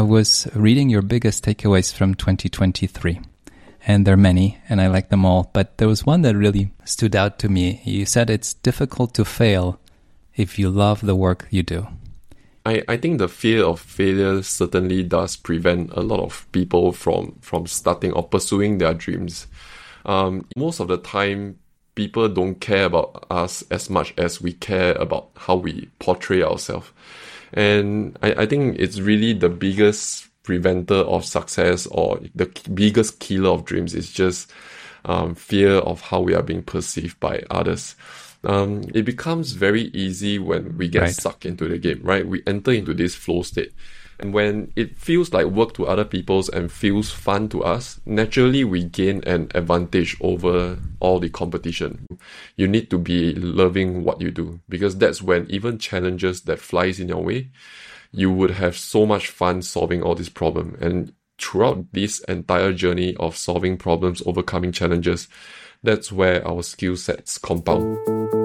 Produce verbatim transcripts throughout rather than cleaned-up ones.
was reading your biggest takeaways from twenty twenty-three. And there are many, and I like them all. But there was one that really stood out to me. You said it's difficult to fail if you love the work you do. I, I think the fear of failure certainly does prevent a lot of people from, from starting or pursuing their dreams. Um, most of the time, people don't care about us as much as we care about how we portray ourselves. And I, I think it's really the biggest preventer of success, or the biggest killer of dreams, is just um, fear of how we are being perceived by others. Um, it becomes very easy when we get right. sucked into the game, right? We enter into this flow state. And when it feels like work to other people's and feels fun to us, naturally we gain an advantage over all the competition. You need to be loving what you do, because that's when even challenges that flies in your way, you would have so much fun solving all these problems. And throughout this entire journey of solving problems, overcoming challenges, that's where our skill sets compound.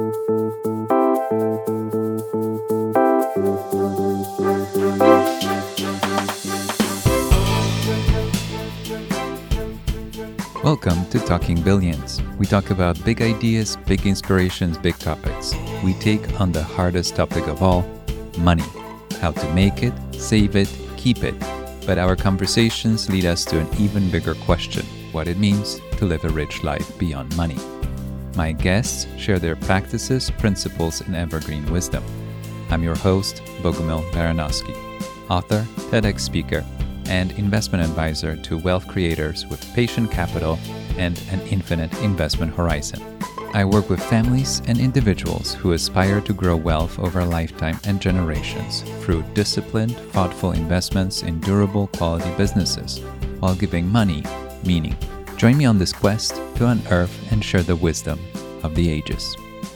Welcome to Talking Billions. We talk about big ideas, big inspirations, big topics. We take on the hardest topic of all, money. How to make it, save it, keep it. But our conversations lead us to an even bigger question: what it means to live a rich life beyond money. My guests share their practices, principles, and evergreen wisdom. I'm your host, Bogumil Baranowski, author, TEDx speaker, and investment advisor to wealth creators with patient capital and an infinite investment horizon. I work with families and individuals who aspire to grow wealth over a lifetime and generations through disciplined, thoughtful investments in durable, quality businesses, while giving money meaning. Join me on this quest to unearth and share the wisdom of the ages.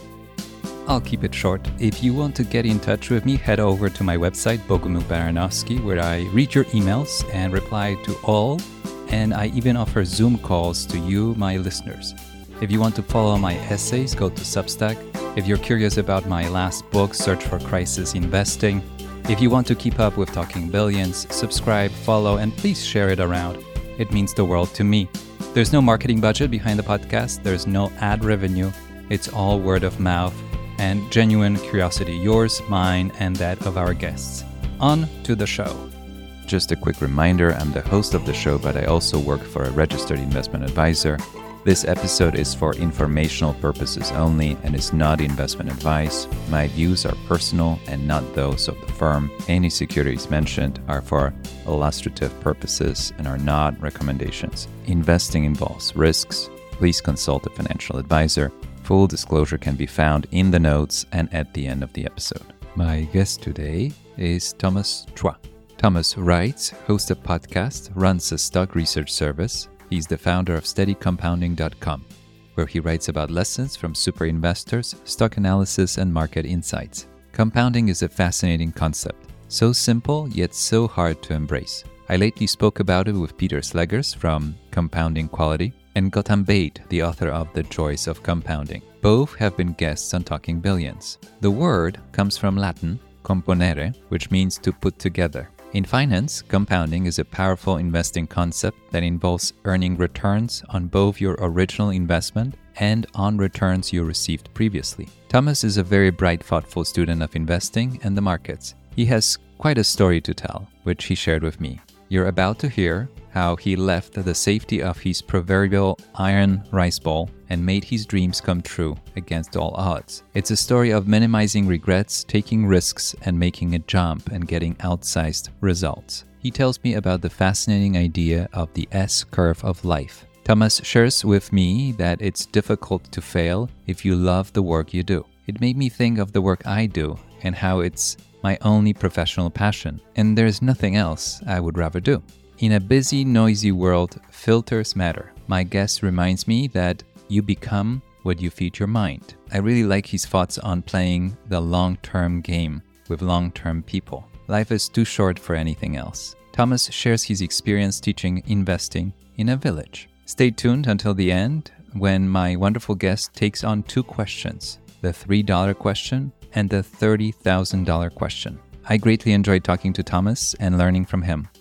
I'll keep it short. If you want to get in touch with me, head over to my website, Bogumil Baranowski, where I read your emails and reply to all, and I even offer Zoom calls to you, my listeners. If you want to follow my essays, go to Substack. If you're curious about my last book, Search for Crisis Investing. If you want to keep up with Talking Billions, subscribe, follow, and please share it around. It means the world to me. There's no marketing budget behind the podcast. There's no ad revenue. It's all word of mouth and genuine curiosity, yours, mine, and that of our guests. On to the show. Just a quick reminder, I'm the host of the show, but I also work for a registered investment advisor. This episode is for informational purposes only and is not investment advice. My views are personal and not those of the firm. Any securities mentioned are for illustrative purposes and are not recommendations. Investing involves risks. Please consult a financial advisor. Full disclosure can be found in the notes and at the end of the episode. My guest today is Thomas Chua. Thomas writes, hosts a podcast, runs a stock research service. He's the founder of steady compounding dot com, where he writes about lessons from super investors, stock analysis, and market insights. Compounding is a fascinating concept, so simple yet so hard to embrace. I lately spoke about it with Peter Sleggers from Compounding Quality and Gautam Baid, the author of The Joys of Compounding. Both have been guests on Talking Billions. The word comes from Latin, componere, which means to put together. In finance, compounding is a powerful investing concept that involves earning returns on both your original investment and on returns you received previously. Thomas is a very bright, thoughtful student of investing and the markets. He has quite a story to tell, which he shared with me. You're about to hear how he left the safety of his proverbial iron rice bowl and made his dreams come true against all odds. It's a story of minimizing regrets, taking risks, and making a jump and getting outsized results. He tells me about the fascinating idea of the S-curve of life. Thomas shares with me that it's difficult to fail if you love the work you do. It made me think of the work I do and how it's my only professional passion, and there's nothing else I would rather do. In a busy, noisy world, filters matter. My guest reminds me that you become what you feed your mind. I really like his thoughts on playing the long-term game with long-term people. Life is too short for anything else. Thomas shares his experience teaching investing in a village. Stay tuned until the end when my wonderful guest takes on two questions, the three dollar question and the thirty thousand dollars question. I greatly enjoyed talking to Thomas and learning from him.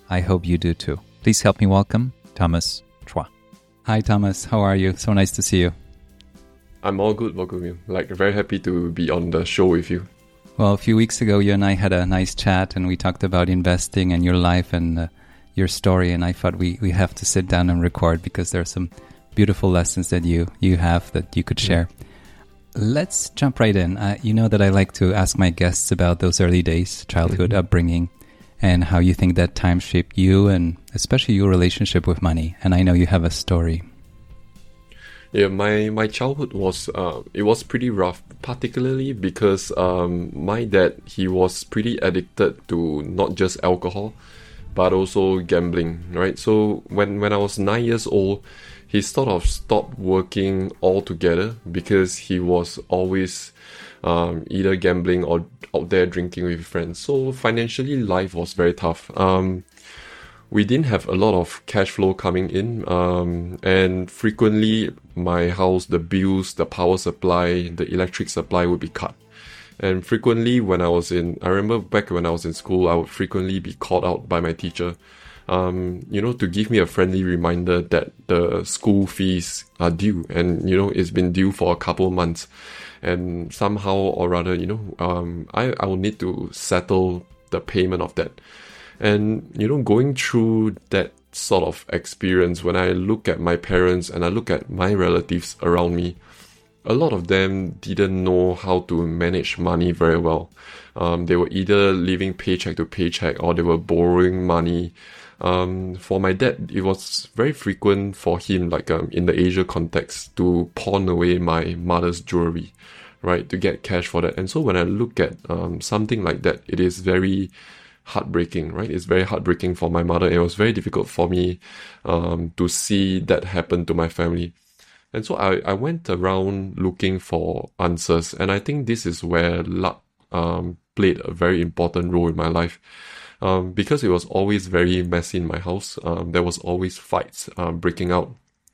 I hope you do too. Please help me welcome Thomas Chua. Hi, Thomas. How are you? So nice to see you. I'm all good, Bogumiu. Like, very happy to be on the show with you. Well, a few weeks ago, you and I had a nice chat and we talked about investing and your life and uh, your story. And I thought we, we have to sit down and record because there are some beautiful lessons that you, you have that you could share. Let's jump right in. Uh, you know that I like to ask my guests about those early days, childhood, mm-hmm. upbringing, and how you think that time shaped you and especially your relationship with money. And I know you have a story. Yeah, my, my childhood was, uh, it was pretty rough, particularly because um, my dad, he was pretty addicted to not just alcohol, but also gambling, right? So when, when I was nine years old, he sort of stopped working altogether because he was always um, either gambling or out there drinking with friends. So financially, life was very tough. Um, we didn't have a lot of cash flow coming in, um, and frequently my house, the bills, the power supply, the electric supply would be cut. And frequently when I was in, I remember back when I was in school, I would frequently be called out by my teacher, um, you know, to give me a friendly reminder that the school fees are due, and, you know, it's been due for a couple of months. And somehow or rather, you know, um, I, I will need to settle the payment of that. And, you know, going through that sort of experience, when I look at my parents and I look at my relatives around me, a lot of them didn't know how to manage money very well. Um, they were either living paycheck to paycheck or they were borrowing money. Um, for my dad, it was very frequent for him, like um, in the Asia context, to pawn away my mother's jewelry, right, to get cash for that. And so when I look at um, something like that, it is very heartbreaking, right? It's very heartbreaking for my mother. It was very difficult for me um, to see that happen to my family. And so I, I went around looking for answers. And I think this is where luck um, played a very important role in my life. Um, because it was always very messy in my house. Um, there was always fights um, breaking out.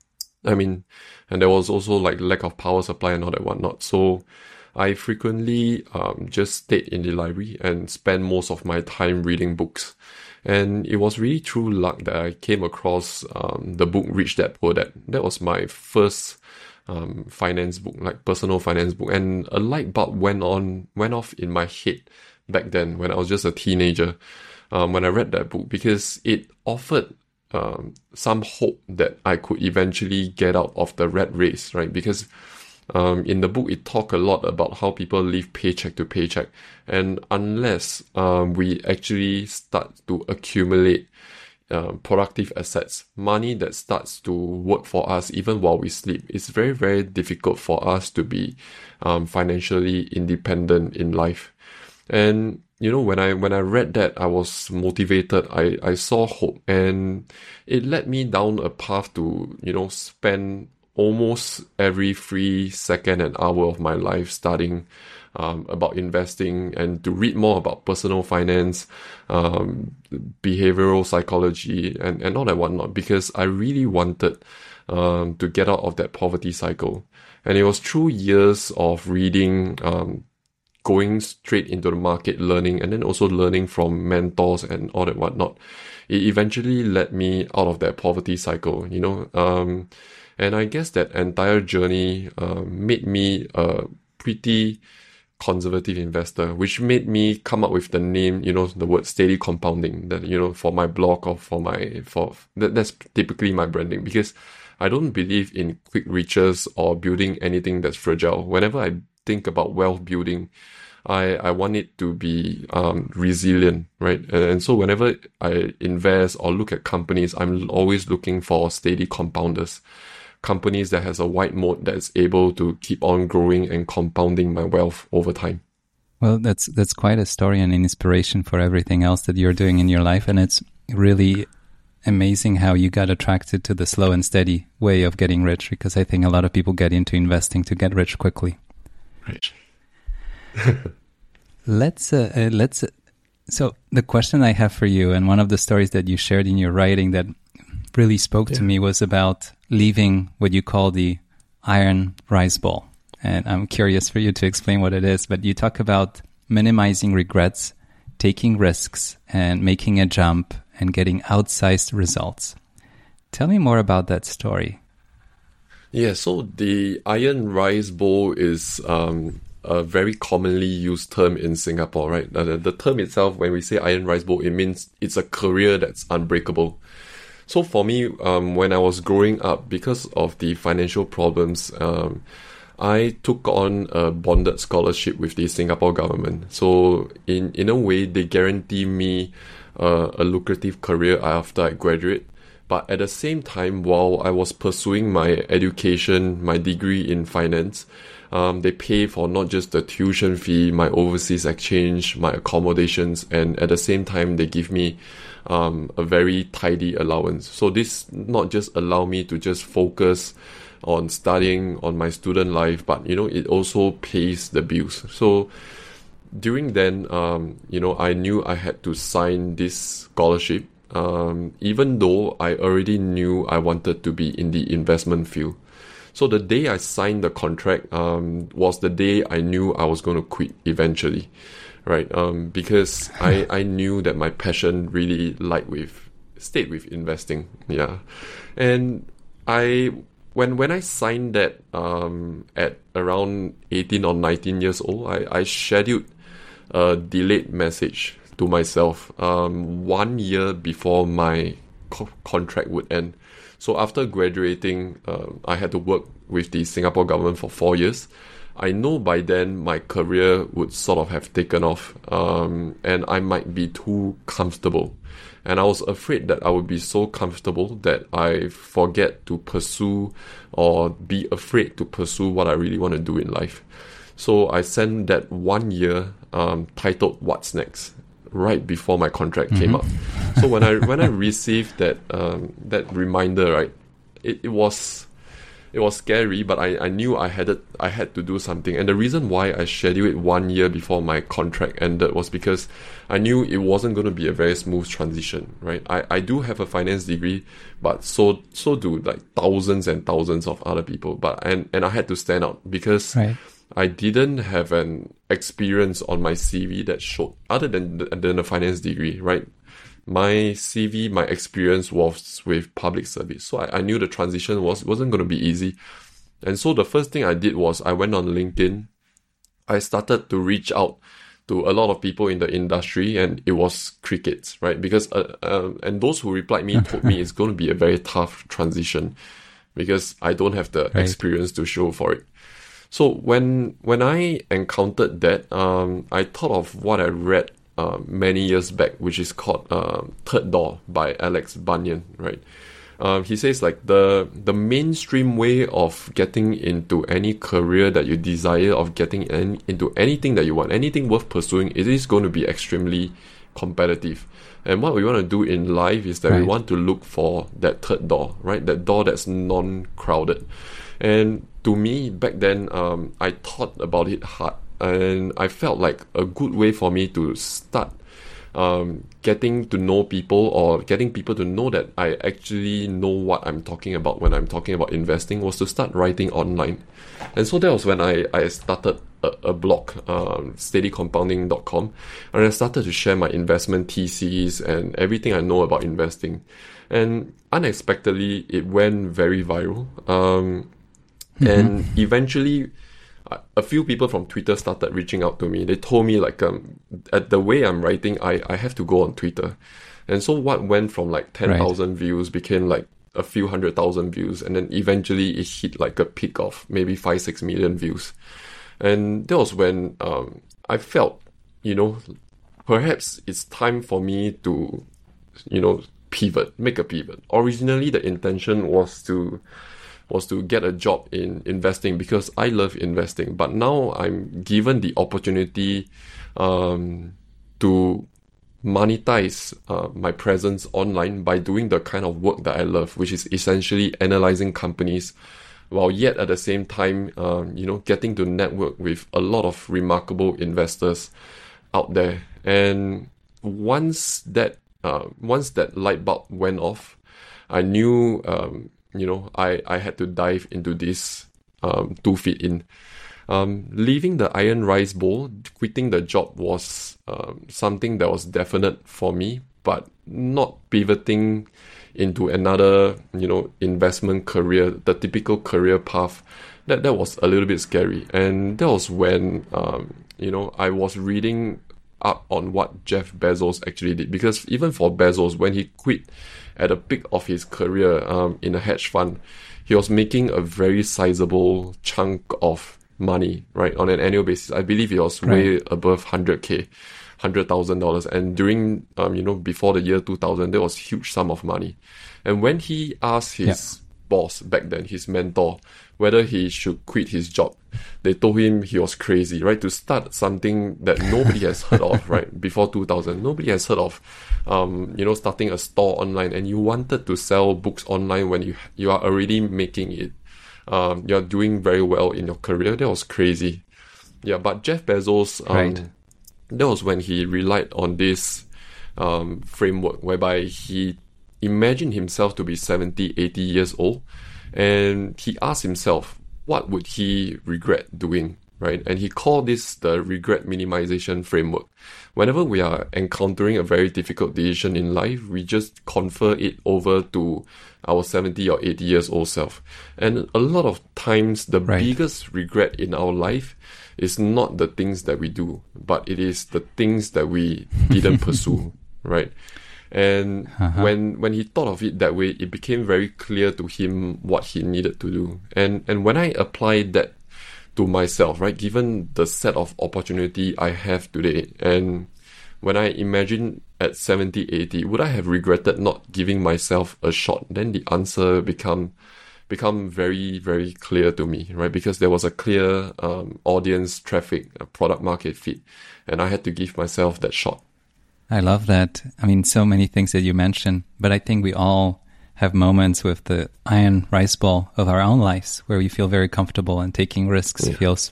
I mean, and there was also like lack of power supply and all that whatnot. So I frequently um, just stayed in the library and spent most of my time reading books. And it was really through luck that I came across um, the book Rich Dad Poor Dad. That was my first um, finance book, like personal finance book. And a light bulb went on, went off in my head back then when I was just a teenager. Um, when I read that book, because it offered um, some hope that I could eventually get out of the rat race, right? Because um, in the book, it talked a lot about how people live paycheck to paycheck. And unless um, we actually start to accumulate um, productive assets, money that starts to work for us even while we sleep, it's very, very difficult for us to be um, financially independent in life. And you know, when I when I read that, I was motivated. I, I saw hope, and it led me down a path to, you know, spend almost every free second and hour of my life studying um, about investing and to read more about personal finance, um, behavioral psychology, and, and all that whatnot, because I really wanted um, to get out of that poverty cycle. And it was through years of reading, um, going straight into the market, learning, and then also learning from mentors and all that whatnot, it eventually led me out of that poverty cycle, you know. Um, and I guess that entire journey uh, made me a pretty conservative investor, which made me come up with the name, you know, the word steady compounding, that, you know, for my blog or for my, for, that, that's typically my branding, because I don't believe in quick riches or building anything that's fragile. Whenever I think about wealth building, I, I want it to be um, resilient, right? And, and so whenever I invest or look at companies, I'm always looking for steady compounders, companies that has a wide moat that's able to keep on growing and compounding my wealth over time. Well, that's that's quite a story and an inspiration for everything else that you're doing in your life. And it's really amazing how you got attracted to the slow and steady way of getting rich, because I think a lot of people get into investing to get rich quickly. Right. let's uh, uh, let's uh, so the question I have for you, and one of the stories that you shared in your writing that really spoke yeah. to me, was about leaving what you call the iron rice bowl. And I'm curious for you to explain what it is, but you talk about minimizing regrets, taking risks, and making a jump, and getting outsized results. Tell me more about that story. Yeah, so the iron rice bowl is um, a very commonly used term in Singapore, right? The, the term itself, when we say iron rice bowl, it means it's a career that's unbreakable. So for me, um, when I was growing up, because of the financial problems, um, I took on a bonded scholarship with the Singapore government. So in, in a way, they guarantee me uh, a lucrative career after I graduate. But at the same time, while I was pursuing my education, my degree in finance, um, they pay for not just the tuition fee, my overseas exchange, my accommodations, and at the same time, they give me um, a very tidy allowance. So this not just allow me to just focus on studying, on my student life, but, you know, it also pays the bills. So during then, um, you know, I knew I had to sign this scholarship. Um, even though I already knew I wanted to be in the investment field. So the day I signed the contract um, was the day I knew I was going to quit eventually, right? Um, because I, I knew that my passion really lied with, stayed with investing, yeah. And I, when when I signed that um, at around eighteen or nineteen years old, I, I scheduled a delayed message to myself um, one year before my co- contract would end. So after graduating, uh, I had to work with the Singapore government for four years. I know by then my career would sort of have taken off um, and I might be too comfortable. And I was afraid that I would be so comfortable that I forget to pursue or be afraid to pursue what I really want to do in life. So I sent that one year um, titled What's Next? Right before my contract mm-hmm. came up. So when I when I received that um, that reminder, right, it, it was it was scary, but I, I knew I had it, I had to do something. And the reason why I scheduled it one year before my contract ended was because I knew it wasn't going to be a very smooth transition, right? I, I do have a finance degree, but so so do like thousands and thousands of other people. But and, and I had to stand out because right. I didn't have an experience on my C V that showed, other than than a finance degree, right? My C V, my experience was with public service. So I, I knew the transition was, wasn't going to be easy. And so the first thing I did was I went on LinkedIn. I started to reach out to a lot of people in the industry, and it was crickets, right? Because, uh, uh, and those who replied me told me it's going to be a very tough transition because I don't have the right. experience to show for it. So when when I encountered that, um, I thought of what I read uh, many years back, which is called uh, Third Door by Alex Bunyan, right? Um, he says like the the mainstream way of getting into any career that you desire, of getting any, into anything that you want, anything worth pursuing, it is going to be extremely competitive. And what we want to do in life is that right. we want to look for that third door, right? That door that's non-crowded. And to me, back then, um, I thought about it hard, and I felt like a good way for me to start um, getting to know people, or getting people to know that I actually know what I'm talking about when I'm talking about investing, was to start writing online. And so that was when I, I started a, a blog, um, steady compounding dot com, and I started to share my investment theses and everything I know about investing. And unexpectedly, it went very viral. Um, Mm-hmm. And eventually, a few people from Twitter started reaching out to me. They told me like, um, at the way I'm writing, I, I have to go on Twitter. And so what went from like ten thousand right. views became like a few hundred thousand views. And then eventually it hit like a peak of maybe five, six million views. And that was when um, I felt, you know, perhaps it's time for me to, you know, pivot, make a pivot. Originally, the intention was to was to get a job in investing because I love investing. But now I'm given the opportunity um, to monetize uh, my presence online by doing the kind of work that I love, which is essentially analyzing companies, while yet at the same time, um, you know, getting to network with a lot of remarkable investors out there. And once that uh, once that light bulb went off, I knew um, you know, I, I had to dive into this um, two feet in. Um, leaving the iron rice bowl, quitting the job was um, something that was definite for me. but not pivoting into another, you know, investment career, the typical career path. That that was a little bit scary. And that was when, um, you know, I was reading up on what Jeff Bezos actually did. Because even for Bezos, when he quit at the peak of his career um, in a hedge fund, he was making a very sizable chunk of money, right, on an annual basis. I believe it was right. way above one hundred K, one hundred thousand dollars. And during, um, you know, before the year two thousand, there was a huge sum of money. And when he asked his yeah. boss back then, his mentor, whether he should quit his job, they told him he was crazy, right? To start something that nobody has heard of, right? Before two thousand, nobody has heard of, um, you know, starting a store online, and you wanted to sell books online when you you are already making it. Um, you're doing very well in your career. That was crazy. Yeah, but Jeff Bezos, um, right. that was when he relied on this um, framework whereby he imagined himself to be seventy, eighty years old. And he asked himself, what would he regret doing, right? And he called this the regret minimization framework. Whenever we are encountering a very difficult decision in life, we just confer it over to our seventy or eighty years old self. And a lot of times, the right. biggest regret in our life is not the things that we do, but it is the things that we didn't pursue, right? And uh-huh. when when he thought of it that way, it became very clear to him what he needed to do. And and when I applied that to myself, right, given the set of opportunity I have today, and when I imagine at seventy, eighty, would I have regretted not giving myself a shot? Then the answer become become very, very clear to me, right? Because there was a clear um, audience traffic, a product market fit, and I had to give myself that shot. I love that. I mean, so many things that you mentioned, but I think we all have moments with the iron rice ball of our own lives where we feel very comfortable, and taking risks yeah. feels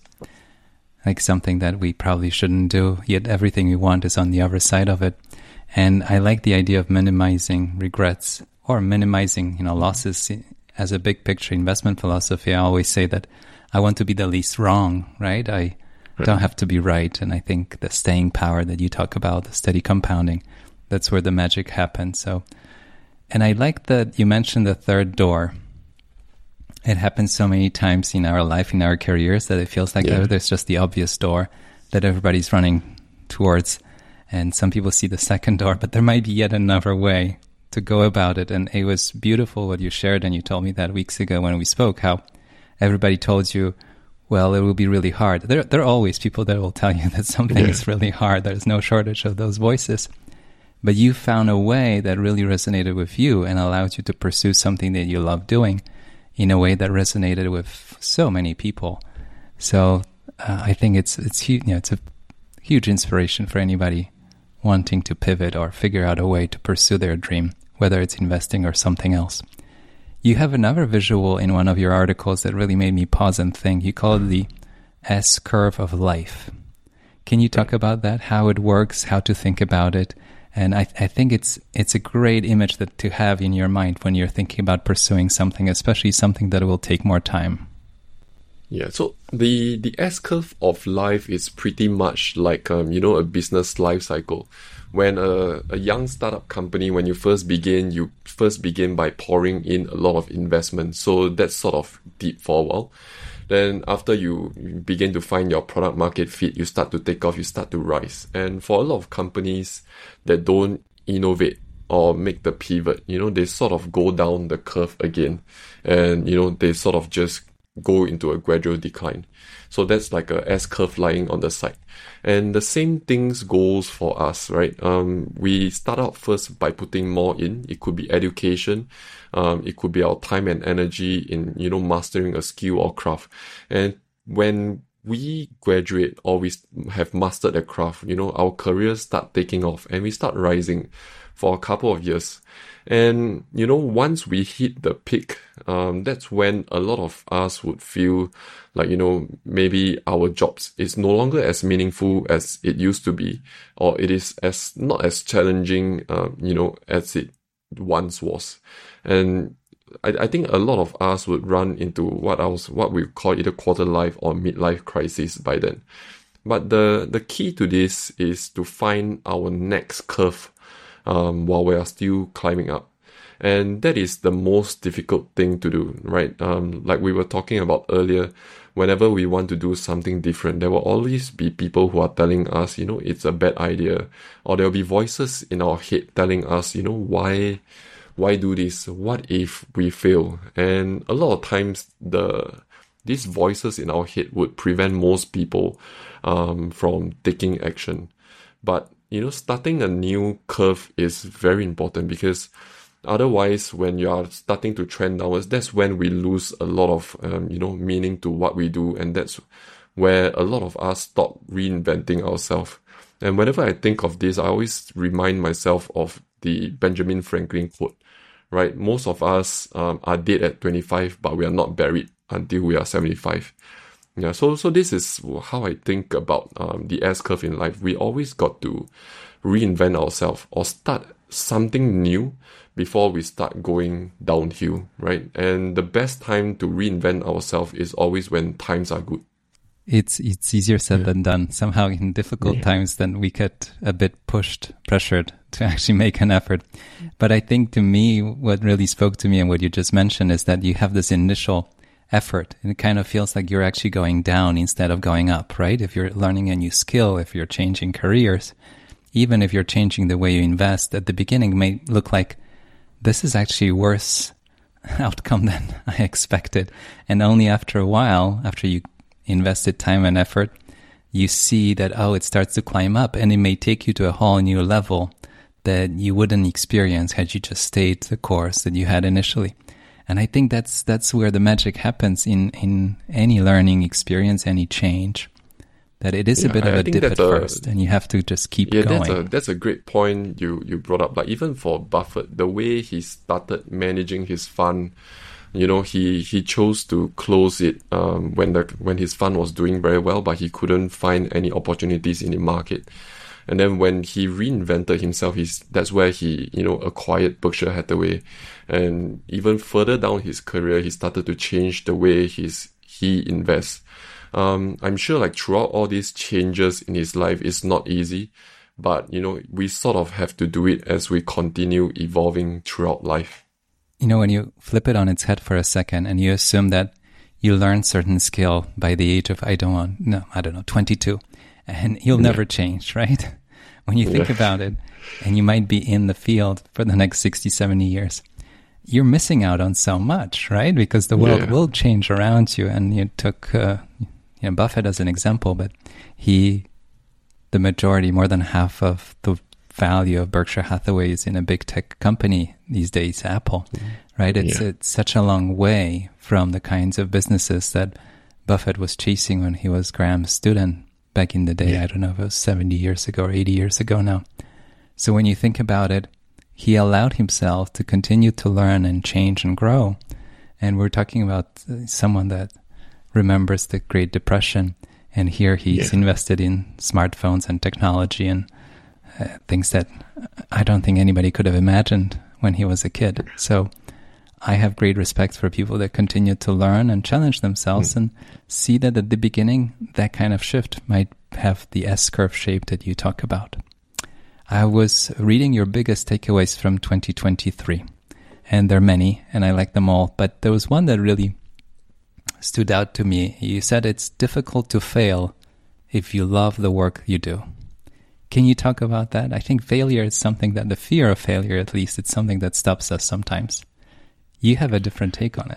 like something that we probably shouldn't do, yet everything we want is on the other side of it. And I like the idea of minimizing regrets or minimizing, you know, losses. As a big picture investment philosophy, I always say that I want to be the least wrong, right? I Right. don't have to be right. And I think the staying power that you talk about, the steady compounding, that's where the magic happens. So, and I like that you mentioned the third door. It happens so many times in our life, in our careers, that it feels like yeah. there's just the obvious door that everybody's running towards. And some people see the second door, but there might be yet another way to go about it. And it was beautiful what you shared. And you told me that weeks ago when we spoke, how everybody told you, well, it will be really hard. There, there are always people that will tell you that something yeah. is really hard. There's no shortage of those voices. But you found a way that really resonated with you and allowed you to pursue something that you love doing in a way that resonated with so many people. So uh, I think it's it's you know, it's a huge inspiration for anybody wanting to pivot or figure out a way to pursue their dream, whether it's investing or something else. You have another visual in one of your articles that really made me pause and think. You call it the S-curve of life. Can you talk about that, how it works, how to think about it? And I, I think it's it's a great image that to have in your mind when you're thinking about pursuing something, especially something that will take more time. Yeah, so the, the S-curve of life is pretty much like, um, you know, a business life cycle. When a, a young startup company, when you first begin, you first begin by pouring in a lot of investment. So that's sort of deep for a while. Then after you begin to find your product market fit, you start to take off, you start to rise. And for a lot of companies that don't innovate or make the pivot, you know, they sort of go down the curve again. And, you know, they sort of just go into a gradual decline. So that's like a S-curve lying on the side. And the same things goes for us, right? Um, we start out first by putting more in. It could be education. Um, it could be our time and energy in, you know, mastering a skill or craft. And when we graduate or we have mastered a craft, you know, our careers start taking off and we start rising for a couple of years. And, you know, once we hit the peak, um, that's when a lot of us would feel like, you know, maybe our jobs is no longer as meaningful as it used to be, or it is as not as challenging, um, you know, as it once was. And I, I think a lot of us would run into what I was, what we call either quarter life or midlife crisis by then. But the, the key to this is to find our next curve um, while we are still climbing up. And that is the most difficult thing to do, right? Um, like we were talking about earlier, whenever we want to do something different, there will always be people who are telling us, you know, it's a bad idea. Or there will be voices in our head telling us, you know, why, why do this? What if we fail? And a lot of times the, these voices in our head would prevent most people, um, from taking action. But, you know, starting a new curve is very important, because otherwise, when you are starting to trend downwards, that's when we lose a lot of, um, you know, meaning to what we do. And that's where a lot of us stop reinventing ourselves. And whenever I think of this, I always remind myself of the Benjamin Franklin quote, right? Most of us um, are dead at twenty-five, but we are not buried until we are seventy-five. Yeah, so so this is how I think about um, the S-curve in life. We always got to reinvent ourselves or start something new before we start going downhill, right? And the best time to reinvent ourselves is always when times are good. It's it's easier said yeah. than done. Somehow in difficult yeah. times, then we get a bit pushed, pressured to actually make an effort. But I think to me, what really spoke to me and what you just mentioned is that you have this initial effort, and it kind of feels like you're actually going down instead of going up, right? If you're learning a new skill, if you're changing careers, even if you're changing the way you invest, at the beginning it may look like this is actually worse outcome than I expected. And only after a while, after you invested time and effort, you see that, oh, it starts to climb up, and it may take you to a whole new level that you wouldn't experience had you just stayed the course that you had initially. And I think that's that's where the magic happens in, in any learning experience, any change. That it is yeah, a bit I, of I a dip at a, first, and you have to just keep yeah, going. That's a, that's a great point you, you brought up. Like even for Buffett, the way he started managing his fund, you know, he, he chose to close it um, when the when his fund was doing very well, but he couldn't find any opportunities in the market. And then when he reinvented himself, he's that's where he, you know, acquired Berkshire Hathaway. And even further down his career, he started to change the way he's, he invests. Um, I'm sure like throughout all these changes in his life, it's not easy, but, you know, we sort of have to do it as we continue evolving throughout life. You know, when you flip it on its head for a second and you assume that you learn certain skill by the age of, I don't want, no, I don't know, twenty-two, and you'll yeah. never change, right? When you think yeah. about it, and you might be in the field for the next sixty, seventy years, you're missing out on so much, right? Because the world yeah. will change around you. And you took, uh, you know, Buffett as an example, but he, the majority, more than half of the value of Berkshire Hathaway is in a big tech company these days, Apple, right? It's, yeah. it's such a long way from the kinds of businesses that Buffett was chasing when he was Graham's student back in the day. Yeah. I don't know if it was seventy years ago or eighty years ago now. So when you think about it, he allowed himself to continue to learn and change and grow. And we're talking about someone that remembers the Great Depression. And here he's yeah. invested in smartphones and technology and uh, things that I don't think anybody could have imagined when he was a kid. So I have great respect for people that continue to learn and challenge themselves mm. and see that at the beginning, that kind of shift might have the S-curve shape that you talk about. I was reading your biggest takeaways from twenty twenty-three, and there are many, and I like them all, but there was one that really stood out to me. You said it's difficult to fail if you love the work you do. Can you talk about that? I think failure is something that, the fear of failure at least, it's something that stops us sometimes. You have a different take on it.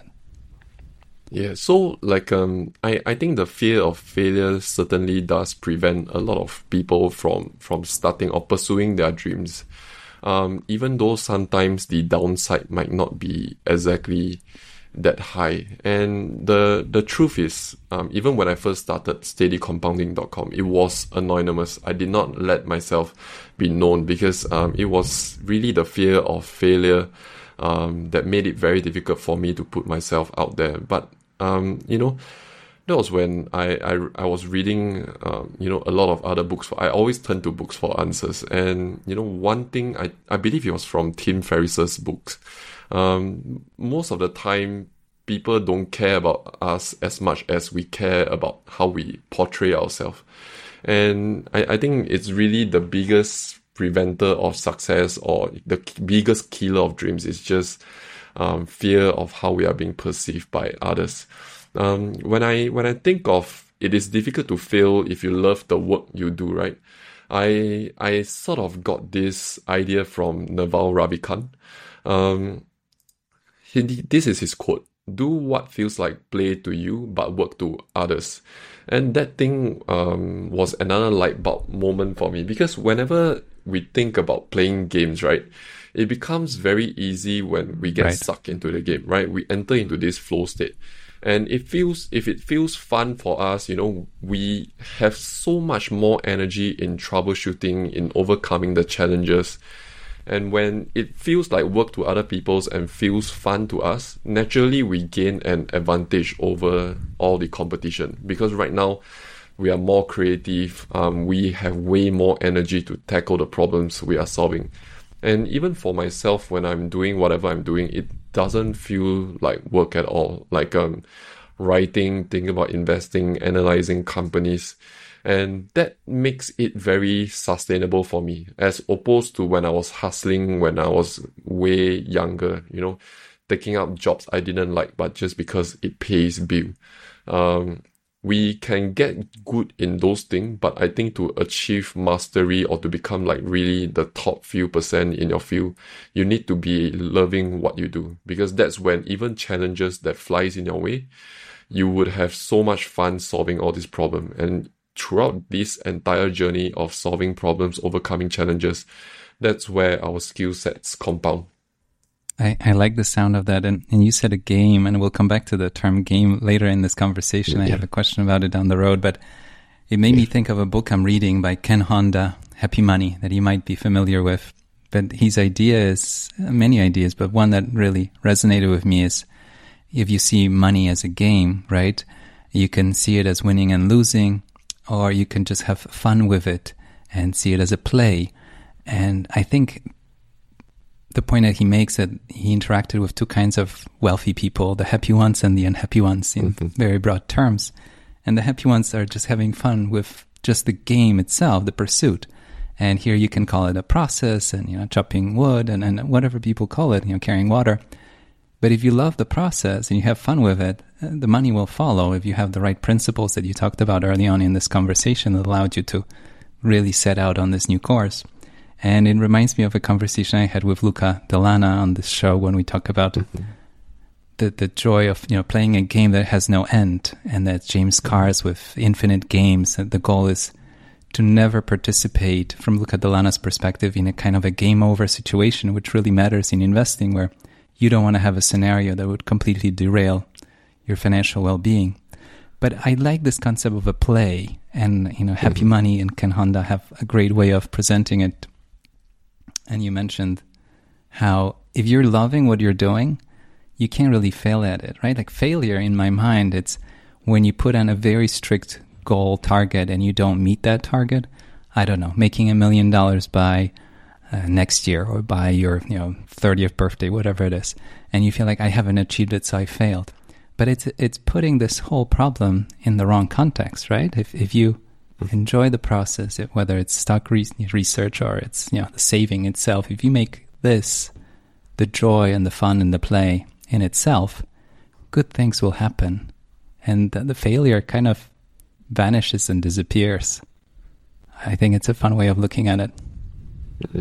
Yeah, so like um, I, I think the fear of failure certainly does prevent a lot of people from, from starting or pursuing their dreams. Um, even though sometimes the downside might not be exactly that high. And the the truth is, um, even when I first started steady compounding dot com, it was anonymous. I did not let myself be known because um, it was really the fear of failure Um, that made it very difficult for me to put myself out there. But, um, you know, that was when I, I, I was reading, um, you know, a lot of other books. For, I always turn to books for answers. And, you know, one thing, I, I believe it was from Tim Ferriss's books. Um, most of the time, people don't care about us as much as we care about how we portray ourselves. And I, I think it's really the biggest preventer of success or the biggest killer of dreams is just um, fear of how we are being perceived by others. Um, when I when I think of it is difficult to fail if you love the work you do, right? I I sort of got this idea from Naval Ravikant. Um, he, this is his quote: "Do what feels like play to you, but work to others." And that thing um, was another light bulb moment for me, because whenever we think about playing games, right, it becomes very easy when we get right. sucked into the game, right? We enter into this flow state. And it feels, if it feels fun for us, you know, we have so much more energy in troubleshooting, in overcoming the challenges. And when it feels like work to other people's and feels fun to us, naturally we gain an advantage over all the competition. Because right now we are more creative, um, we have way more energy to tackle the problems we are solving. And even for myself, when I'm doing whatever I'm doing, it doesn't feel like work at all. Like um, writing, thinking about investing, analyzing companies. And that makes it very sustainable for me, as opposed to when I was hustling, when I was way younger, you know, taking up jobs I didn't like, but just because it pays bill. Um, we can get good in those things, but I think to achieve mastery or to become like really the top few percent in your field, you need to be loving what you do, because that's when even challenges that flies in your way, you would have so much fun solving all these problems. And throughout this entire journey of solving problems, overcoming challenges, that's where our skill sets compound. I, I like the sound of that. And, and you said a game, and we'll come back to the term game later in this conversation. Yeah. I have a question about it down the road, but it made yeah. me think of a book I'm reading by Ken Honda, Happy Money, that you might be familiar with. But his idea is, many ideas, but one that really resonated with me is, if you see money as a game, right, you can see it as winning and losing, or you can just have fun with it and see it as a play. And I think the point that he makes, that he interacted with two kinds of wealthy people, the happy ones and the unhappy ones, in mm-hmm. very broad terms. And the happy ones are just having fun with just the game itself, the pursuit. And here you can call it a process, and, you know, chopping wood and, and whatever people call it, you know, carrying water. But if you love the process and you have fun with it, the money will follow if you have the right principles that you talked about early on in this conversation that allowed you to really set out on this new course. And it reminds me of a conversation I had with Luca Delana on this show when we talk about mm-hmm. the the joy of, you know, playing a game that has no end, and that James Cars with infinite games. The goal is to never participate, from Luca Delana's perspective, in a kind of a game over situation, which really matters in investing, where you don't want to have a scenario that would completely derail your financial well-being. But I like this concept of a play, and, you know, Happy mm-hmm. Money and Ken Honda have a great way of presenting it. And you mentioned how if you're loving what you're doing, you can't really fail at it, right? Like failure, in my mind, it's when you put on a very strict goal target and you don't meet that target. I don't know, making a million dollars by uh, next year, or by your, you know, thirtieth birthday, whatever it is, and you feel like, I haven't achieved it, so I failed. But it's it's putting this whole problem in the wrong context, right? If if you enjoy the process, whether it's stock re- research or it's, you know, the saving itself, if you make this the joy and the fun and the play in itself, good things will happen, and the, the failure kind of vanishes and disappears. I think it's a fun way of looking at it. Mm-hmm.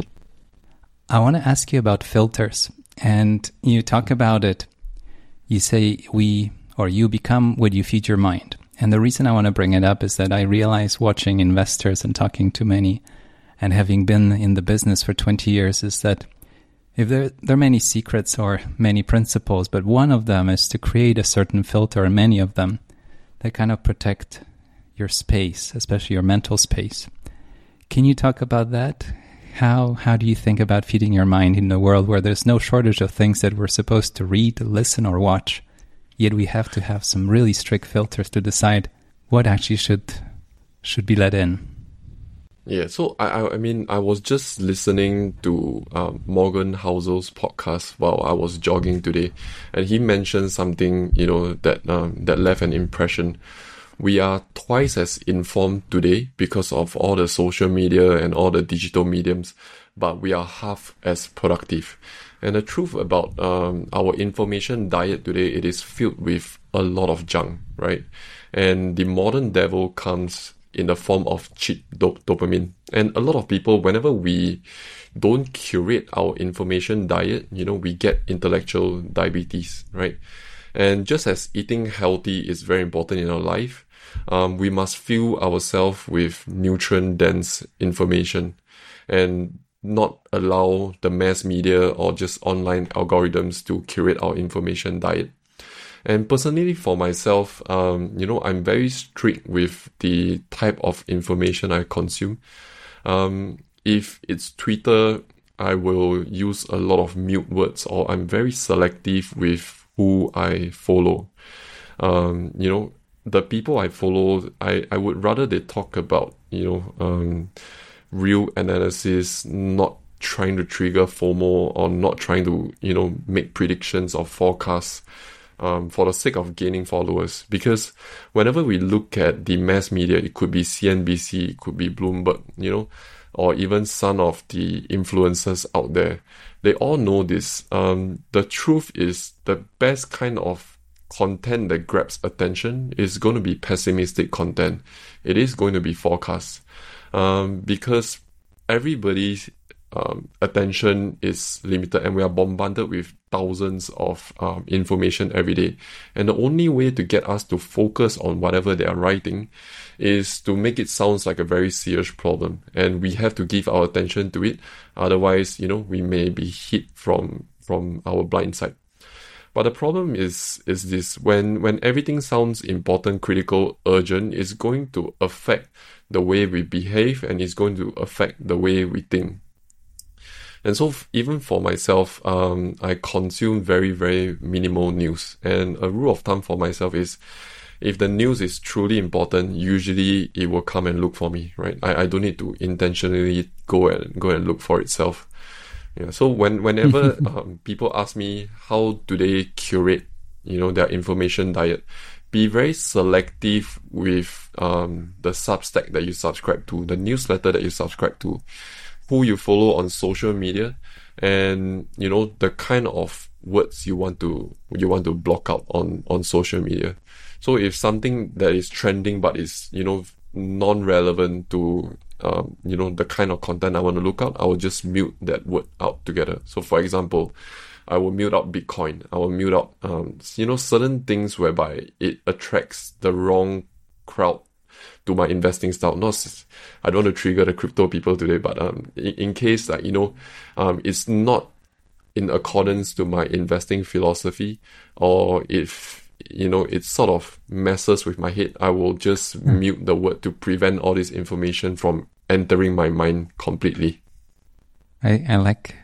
I want to ask you about filters, and you talk about it. You say we, or you become what you feed your mind. And the reason I want to bring it up is that I realize, watching investors and talking to many, and having been in the business for twenty years, is that if there, there are many secrets or many principles, but one of them is to create a certain filter, and many of them, that kind of protect your space, especially your mental space. Can you talk about that? How how do you think about feeding your mind in a world where there's no shortage of things that we're supposed to read, listen, or watch, yet we have to have some really strict filters to decide what actually should should be let in? Yeah, so I I mean, I was just listening to um, Morgan Housel's podcast while I was jogging today, and he mentioned something, you know, that um, that left an impression, We are twice as informed today because of all the social media and all the digital mediums, but we are half as productive. And the truth about um, our information diet today, it is filled with a lot of junk, right? And the modern devil comes in the form of cheap dop- dopamine. And a lot of people, whenever we don't curate our information diet, you know, we get intellectual diabetes, right? And just as eating healthy is very important in our life, um, we must fill ourselves with nutrient-dense information and not allow the mass media or just online algorithms to curate our information diet. And personally, for myself, um, you know, I'm very strict with the type of information I consume. Um, if it's Twitter, I will use a lot of mute words, or I'm very selective with who I follow. Um, you know, the people I follow, I, I would rather they talk about, you know, um, real analysis, not trying to trigger FOMO or not trying to, you know, make predictions or forecasts um, for the sake of gaining followers. Because whenever we look at the mass media, it could be C N B C, it could be Bloomberg, you know, or even some of the influencers out there. They all know this. Um, the truth is the best kind of content that grabs attention is going to be pessimistic content. It is going to be forecasts. Um, because everybody's um, attention is limited and we are bombarded with thousands of um, information every day. And the only way to get us to focus on whatever they are writing is to make it sound like a very serious problem. And we have to give our attention to it. Otherwise, you know, we may be hit from, from our blind side. But the problem is is this, when, when everything sounds important, critical, urgent, it's going to affect the way we behave and it's going to affect the way we think. And so f- even for myself, um, I consume very, very minimal news. And a rule of thumb for myself is, if the news is truly important, usually it will come and look for me, right? I, I don't need to intentionally go and go and look for itself. Yeah. So when whenever um, people ask me how do they curate, you know, their information diet, be very selective with um, the Substack that you subscribe to, the newsletter that you subscribe to, who you follow on social media, and you know the kind of words you want to you want to block out on on social media. So if something that is trending but is, you know, non-relevant to um, you know, the kind of content I want to look out, I will just mute that word out together. So for example, I will mute out Bitcoin. I will mute out um, you know, certain things whereby it attracts the wrong crowd to my investing style. Not, I don't want to trigger the crypto people today, but um, in, in case that, you know, um, it's not in accordance to my investing philosophy, or if, you know, it sort of messes with my head, I will just mm. mute the word to prevent all this information from entering my mind completely. I, I like,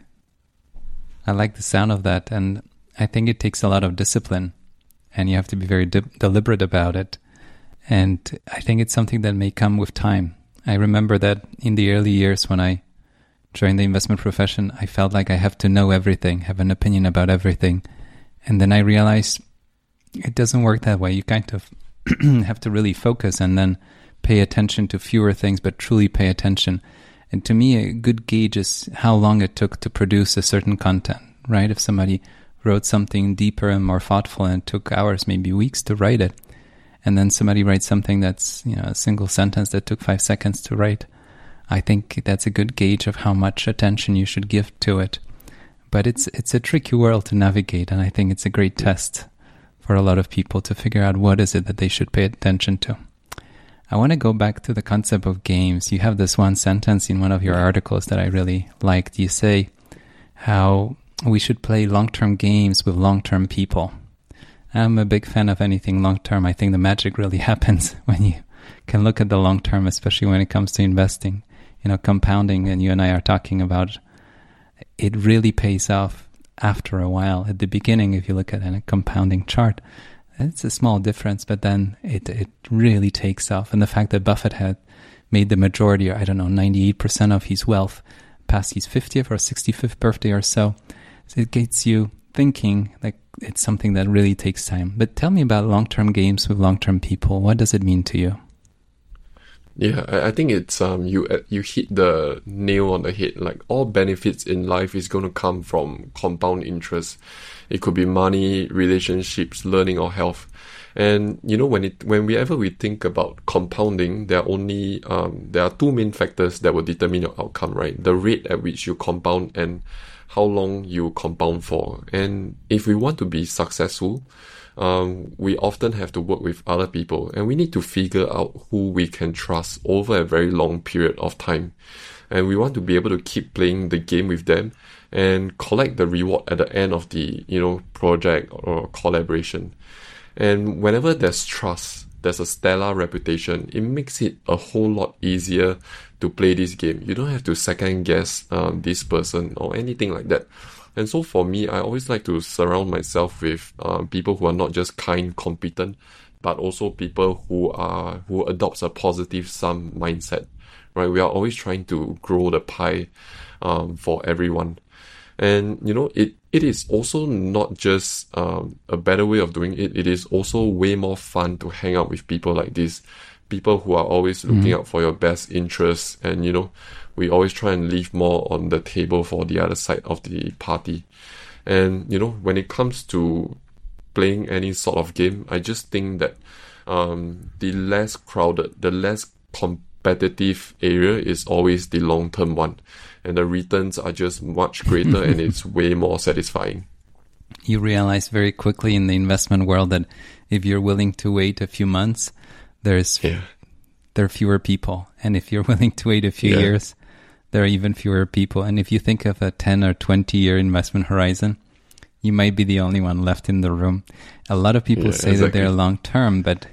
I like the sound of that, and I think it takes a lot of discipline, and you have to be very de- deliberate about it. And I think it's something that may come with time. I remember that in the early years when I joined the investment profession, I felt like I have to know everything, have an opinion about everything. And then I realized it doesn't work that way. You kind of have to really focus and then pay attention to fewer things, but truly pay attention. And to me, a good gauge is how long it took to produce a certain content, right? If somebody wrote something deeper and more thoughtful and it took hours, maybe weeks to write it, and then somebody writes something that's, you know, a single sentence that took five seconds to write, I think that's a good gauge of how much attention you should give to it. But it's it's a tricky world to navigate, and I think it's a great test for a lot of people to figure out what is it that they should pay attention to. I want to go back to the concept of games. You have this one sentence in one of your articles that I really liked. You say how we should play long-term games with long-term people. I'm a big fan of anything long-term. I think the magic really happens when you can look at the long-term, especially when it comes to investing. You know, compounding, and you and I are talking about, it really pays off after a while. At the beginning, if you look at a compounding chart, it's a small difference, but then it, it really takes off. And the fact that Buffett had made the majority, or I don't know, ninety-eight percent of his wealth past his fiftieth or sixty-fifth birthday or so, so it gets you thinking, like, it's something that really takes time. But tell me about long-term games with long-term people. What does it mean to you? Yeah, I think it's um you you hit the nail on the head. Like, all benefits in life is going to come from compound interest. It could be money, relationships, learning, or health. And you know, when it whenever we think about compounding, there are only um there are two main factors that will determine your outcome, right? The rate at which you compound and how long you compound for. And if we want to be successful, um, we often have to work with other people, and we need to figure out who we can trust over a very long period of time. And we want to be able to keep playing the game with them and collect the reward at the end of the, you know, project or collaboration. And whenever there's trust, there's a stellar reputation, it makes it a whole lot easier to play this game. You don't have to second guess um, this person or anything like that. And so for me, I always like to surround myself with um, people who are not just kind, competent, but also people who are who adopts a positive sum mindset. Right? We are always trying to grow the pie um, for everyone. And, you know, it, it is also not just um, a better way of doing it. It is also way more fun to hang out with people like this. People who are always looking mm-hmm. out for your best interests. And, you know, we always try and leave more on the table for the other side of the party. And, you know, when it comes to playing any sort of game, I just think that um, the less crowded, the less competitive area is always the long-term one. And the returns are just much greater and it's way more satisfying. You realize very quickly in the investment world that if you're willing to wait a few months, there's yeah. there are fewer people. And if you're willing to wait a few yeah. years, there are even fewer people. And if you think of a ten or twenty year investment horizon, you might be the only one left in the room. A lot of people yeah, say exactly. that they're long-term, but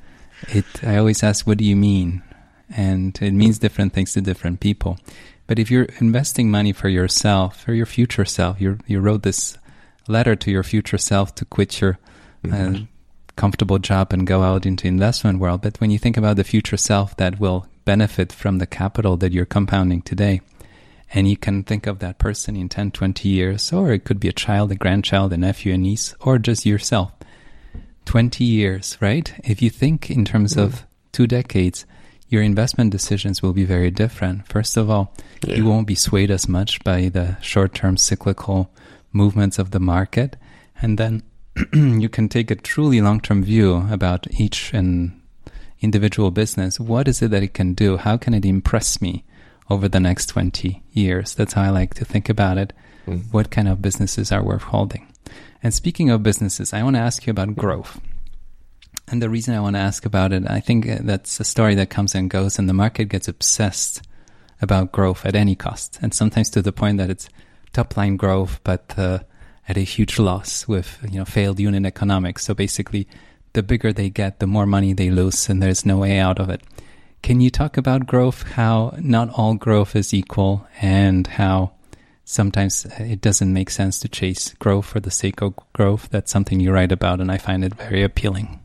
it. I always ask, what do you mean? And it means different things to different people. But if you're investing money for yourself, for your future self, you you wrote this letter to your future self to quit your mm-hmm. uh, comfortable job and go out into investment world. But when you think about the future self that will benefit from the capital that you're compounding today, and you can think of that person in ten, twenty years, or it could be a child, a grandchild, a nephew, a niece, or just yourself. twenty years, right? If you think in terms mm-hmm. of two decades, your investment decisions will be very different. First of all, yeah. you won't be swayed as much by the short-term cyclical movements of the market. And then you can take a truly long-term view about each and individual business. What is it that it can do? How can it impress me over the next twenty years? That's how I like to think about it. Mm. What kind of businesses are worth holding? And speaking of businesses, I want to ask you about growth. And the reason I want to ask about it, I think that's a story that comes and goes, and the market gets obsessed about growth at any cost. And sometimes to the point that it's top-line growth, but uh, at a huge loss with, you know, failed unit economics. So basically, the bigger they get, the more money they lose, and there's no way out of it. Can you talk about growth, how not all growth is equal, and how sometimes it doesn't make sense to chase growth for the sake of growth? That's something you write about, and I find it very appealing.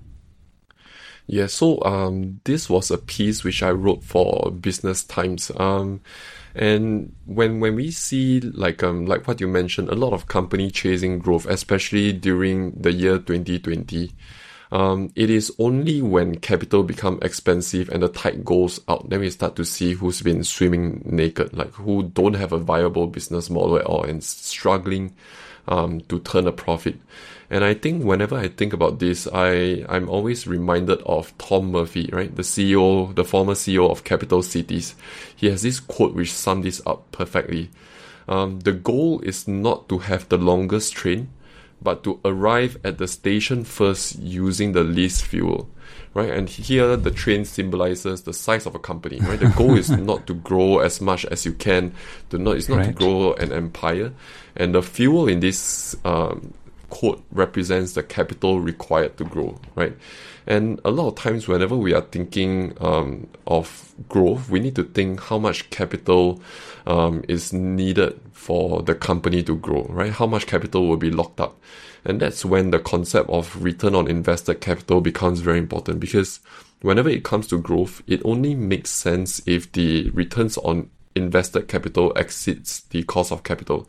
Yeah, so um, this was a piece which I wrote for Business Times. Um, and when when we see, like um like what you mentioned, a lot of company chasing growth, especially during the year twenty twenty, um, it is only when capital become expensive and the tide goes out, then we start to see who's been swimming naked, like who don't have a viable business model at all and struggling um, to turn a profit. And I think whenever I think about this, I, I'm always reminded of Tom Murphy, right? The C E O, the former C E O of Capital Cities. He has this quote which sums this up perfectly. Um, the goal is not to have the longest train, but to arrive at the station first using the least fuel, right? And here the train symbolizes the size of a company, right? The goal is not to grow as much as you can. To not, it's not right. to grow an empire. And the fuel in this um, quote represents the capital required to grow, right? And a lot of times whenever we are thinking um, of growth, we need to think how much capital um, is needed for the company to grow, right? How much capital will be locked up. And that's when the concept of return on invested capital becomes very important, because whenever it comes to growth, it only makes sense if the returns on invested capital exceeds the cost of capital.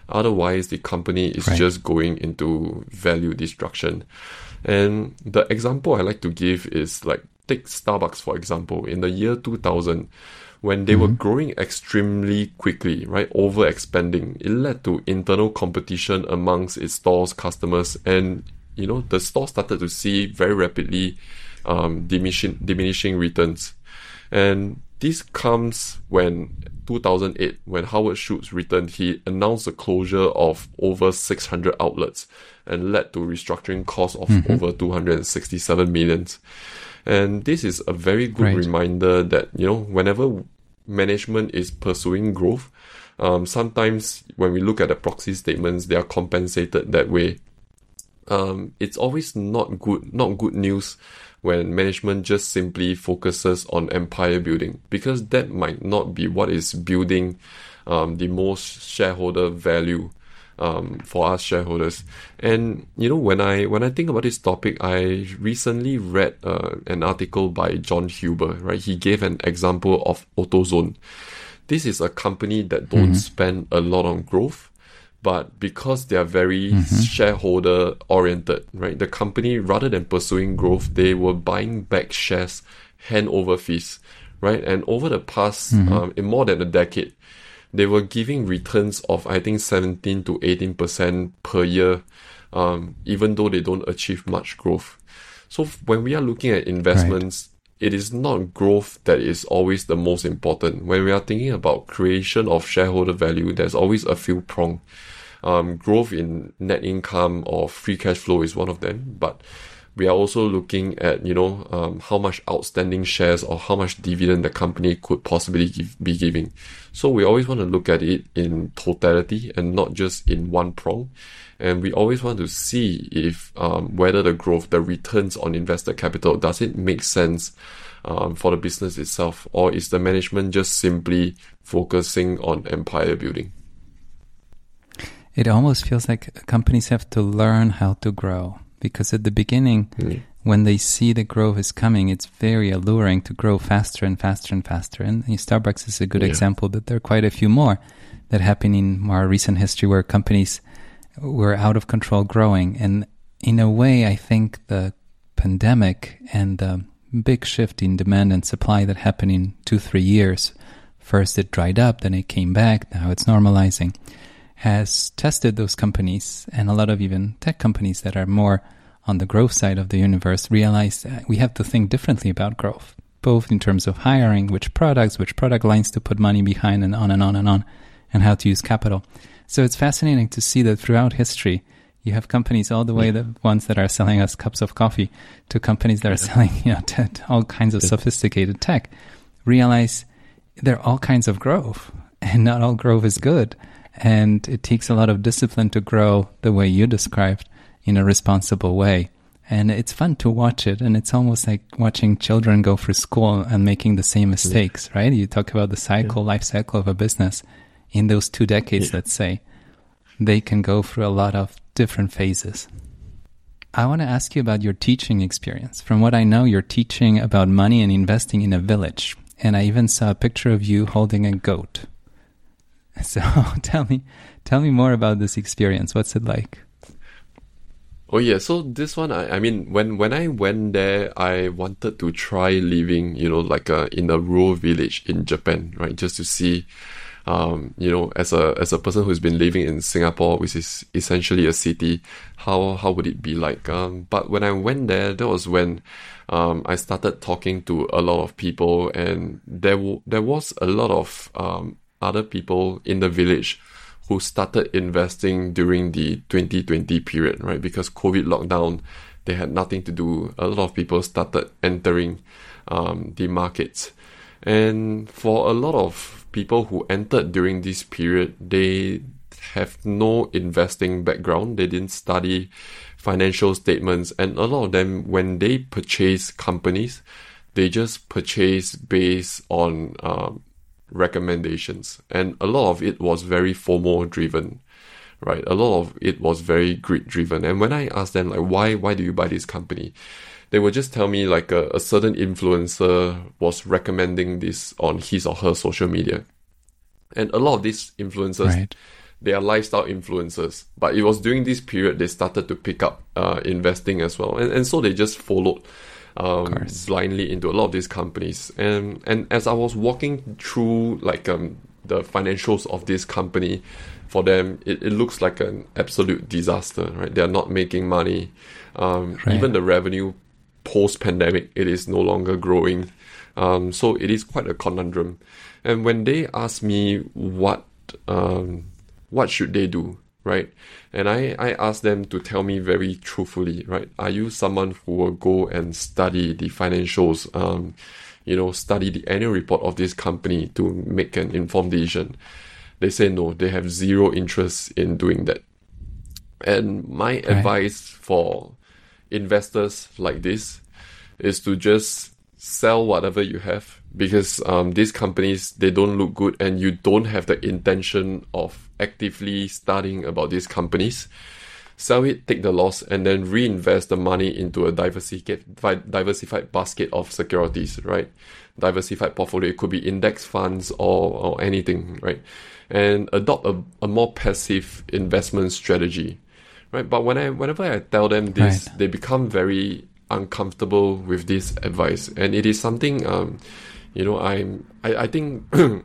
Otherwise, the company is Right. just going into value destruction. And the example I like to give is like, take Starbucks, for example. In the year two thousand, when they Mm-hmm. were growing extremely quickly, right, over expanding, it led to internal competition amongst its stores, customers, and, you know, the store started to see very rapidly um, diminishing, diminishing returns. And this comes when two thousand eight, when Howard Schultz returned, he announced the closure of over six hundred outlets and led to restructuring costs of Mm-hmm. over two hundred sixty-seven million. And this is a very good Right. reminder that, you know, whenever management is pursuing growth, um, sometimes when we look at the proxy statements, they are compensated that way. Um, it's always not good, not good news when management just simply focuses on empire building, because that might not be what is building um, the most shareholder value um, for us shareholders. And you know, when I when I think about this topic, I recently read uh, an article by John Huber. Right, he gave an example of AutoZone. This is a company that don't Mm-hmm. spend a lot on growth, but because they are very mm-hmm. shareholder oriented, right? The company, rather than pursuing growth, they were buying back shares, hand over fist, right? And over the past, mm-hmm. um, in more than a decade, they were giving returns of, I think, seventeen to eighteen percent per year, um, even though they don't achieve much growth. So f- when we are looking at investments, right, it is not growth that is always the most important. When we are thinking about creation of shareholder value, there's always a few prong. Um, growth in net income or free cash flow is one of them, but we are also looking at, you know, um, how much outstanding shares or how much dividend the company could possibly give, be giving. So we always want to look at it in totality and not just in one prong. And we always want to see if um, whether the growth, the returns on invested capital, does it make sense um, for the business itself, or is the management just simply focusing on empire building? It almost feels like companies have to learn how to grow, because at the beginning, mm. when they see the growth is coming, it's very alluring to grow faster and faster and faster. And Starbucks is a good yeah. example that there are quite a few more that happen in more recent history where companies were out of control growing. And in a way, I think the pandemic and the big shift in demand and supply that happened in two, three years, first it dried up, then it came back, now it's normalizing, has tested those companies, and a lot of even tech companies that are more on the growth side of the universe realize that we have to think differently about growth, both in terms of hiring, which products, which product lines to put money behind, and on and on and on, and how to use capital. So it's fascinating to see that throughout history, you have companies all the way, the ones that are selling us cups of coffee, to companies that are selling, you know, t- t- all kinds of sophisticated tech, realize there are all kinds of growth, and not all growth is good. And it takes a lot of discipline to grow the way you described, in a responsible way. And it's fun to watch it. And it's almost like watching children go through school and making the same mistakes, yeah. right? You talk about the cycle, yeah. life cycle of a business. In those two decades, yeah. let's say, they can go through a lot of different phases. I want to ask you about your teaching experience. From what I know, you're teaching about money and investing in a village. And I even saw a picture of you holding a goat. So tell me, tell me more about this experience. What's it like? Oh yeah, so this one, I, I mean, when, when I went there, I wanted to try living, you know, like a, in a rural village in Japan, right? Just to see, um, you know, as a as a person who's been living in Singapore, which is essentially a city, how how would it be like? Um, but when I went there, that was when um, I started talking to a lot of people, and there w- there was a lot of um. other people in the village who started investing during the twenty twenty period, right? Because COVID lockdown, they had nothing to do. A lot of people started entering um, the markets. And for a lot of people who entered during this period, they have no investing background. They didn't study financial statements. And a lot of them, when they purchase companies, they just purchase based on um, recommendations, and a lot of it was very FOMO driven, right? A lot of it was very greed driven. And when I asked them, like, why why do you buy this company, they would just tell me like a, a certain influencer was recommending this on his or her social media. And a lot of these influencers, right. they are lifestyle influencers. But it was during this period they started to pick up uh, investing as well. And, and so they just followed um, blindly into a lot of these companies. And and as I was walking through like um, the financials of this company, for them, it, it looks like an absolute disaster, right? They are not making money. Um, right. Even the revenue post-pandemic, it is no longer growing. Um, so it is quite a conundrum. And when they ask me what um, what should they do, right? And I, I ask them to tell me very truthfully, right? Are you someone who will go and study the financials, um, you know, study the annual report of this company to make an informed decision? They say no, they have zero interest in doing that. And my right. advice for investors like this is to just sell whatever you have, because um, these companies, they don't look good and you don't have the intention of actively studying about these companies. Sell it, take the loss, and then reinvest the money into a diversified, diversified basket of securities, right? Diversified portfolio. It could be index funds or, or anything, right? And adopt a, a more passive investment strategy, right? But when I, whenever I tell them this, right. they become very uncomfortable with this advice, and it is something, um, you know, I'm, I, I think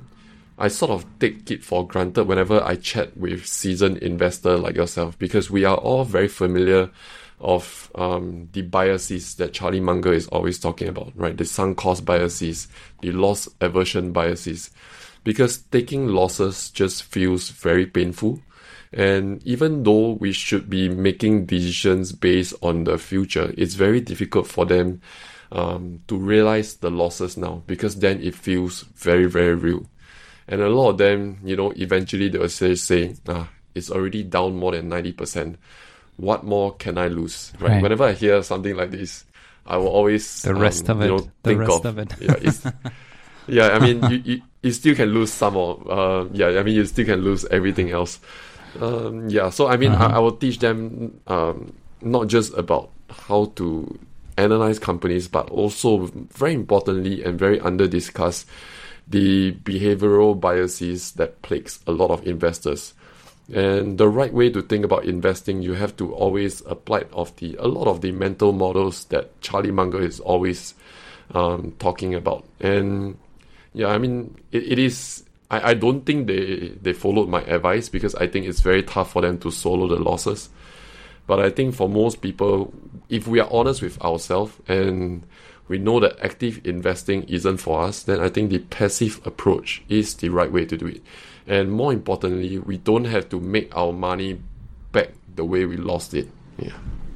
I sort of take it for granted whenever I chat with seasoned investor like yourself, because we are all very familiar of um, the biases that Charlie Munger is always talking about, right? The sunk cost biases, the loss aversion biases. Because taking losses just feels very painful. And even though we should be making decisions based on the future, it's very difficult for them um, to realize the losses now, because then it feels very, very real. And a lot of them, you know, eventually they will say, say ah, it's already down more than ninety percent. What more can I lose? Right? Right. Whenever I hear something like this, I will always the rest um, of it. You know, the think rest of, of it. yeah, it's, yeah, I mean, you, you you still can lose some of, uh, yeah, I mean, you still can lose everything else. Um, yeah, so I mean, uh-huh. I, I will teach them um, not just about how to analyze companies, but also very importantly and very under discussed, the behavioral biases that plagues a lot of investors. And the right way to think about investing, you have to always apply of the a lot of the mental models that Charlie Munger is always um, talking about. And yeah, I mean, it, it is. I, I don't think they, they followed my advice, because I think it's very tough for them to swallow the losses. But I think for most people, if we are honest with ourselves and we know that active investing isn't for us, then I think the passive approach is the right way to do it. And more importantly, we don't have to make our money back the way we lost it. Yeah.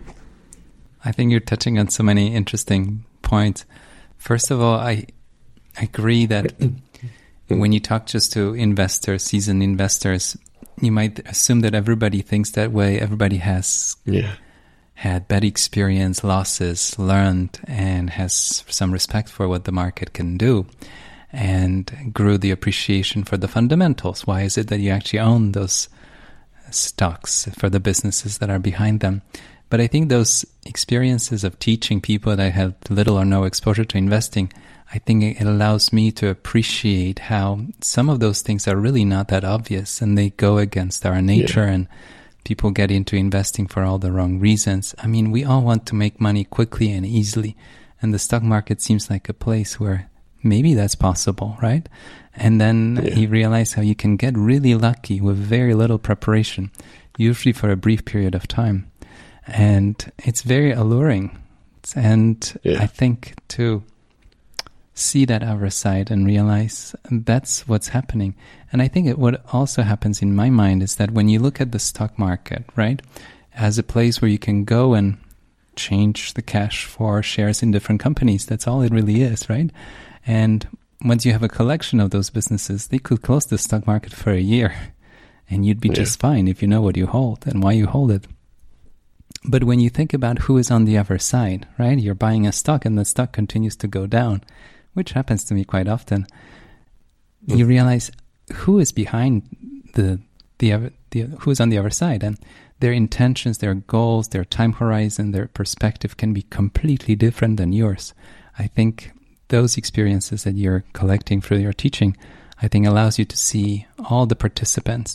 I think you're touching on so many interesting points. First of all, I agree that when you talk just to investors, seasoned investors, you might assume that everybody thinks that way. Everybody has yeah. had bad experience, losses, learned, and has some respect for what the market can do, and grew the appreciation for the fundamentals. Why is it that you actually own those stocks for the businesses that are behind them? But I think those experiences of teaching people that have little or no exposure to investing, I think it allows me to appreciate how some of those things are really not that obvious, and they go against our nature, yeah. and people get into investing for all the wrong reasons. I mean, we all want to make money quickly and easily, and the stock market seems like a place where maybe that's possible, right? And then yeah. you realize how you can get really lucky with very little preparation, usually for a brief period of time. And it's very alluring. And yeah. I think to see that other side and realize that's what's happening. And I think it, what also happens in my mind is that when you look at the stock market, right, as a place where you can go and change the cash for shares in different companies, that's all it really is, right? And once you have a collection of those businesses, they could close the stock market for a year and you'd be yeah. just fine if you know what you hold and why you hold it. But when you think about who is on the other side, right? You're buying a stock and the stock continues to go down, which happens to me quite often. Mm. You realize who is behind the, the, other, the who is on the other side, and their intentions, their goals, their time horizon, their perspective can be completely different than yours. I think those experiences that you're collecting through your teaching, I think allows you to see all the participants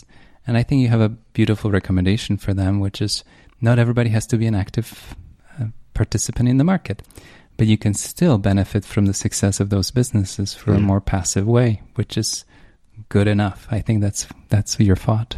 And I think you have a beautiful recommendation for them, which is not everybody has to be an active uh, participant in the market, but you can still benefit from the success of those businesses for mm. a more passive way, which is good enough. I think that's that's your thought.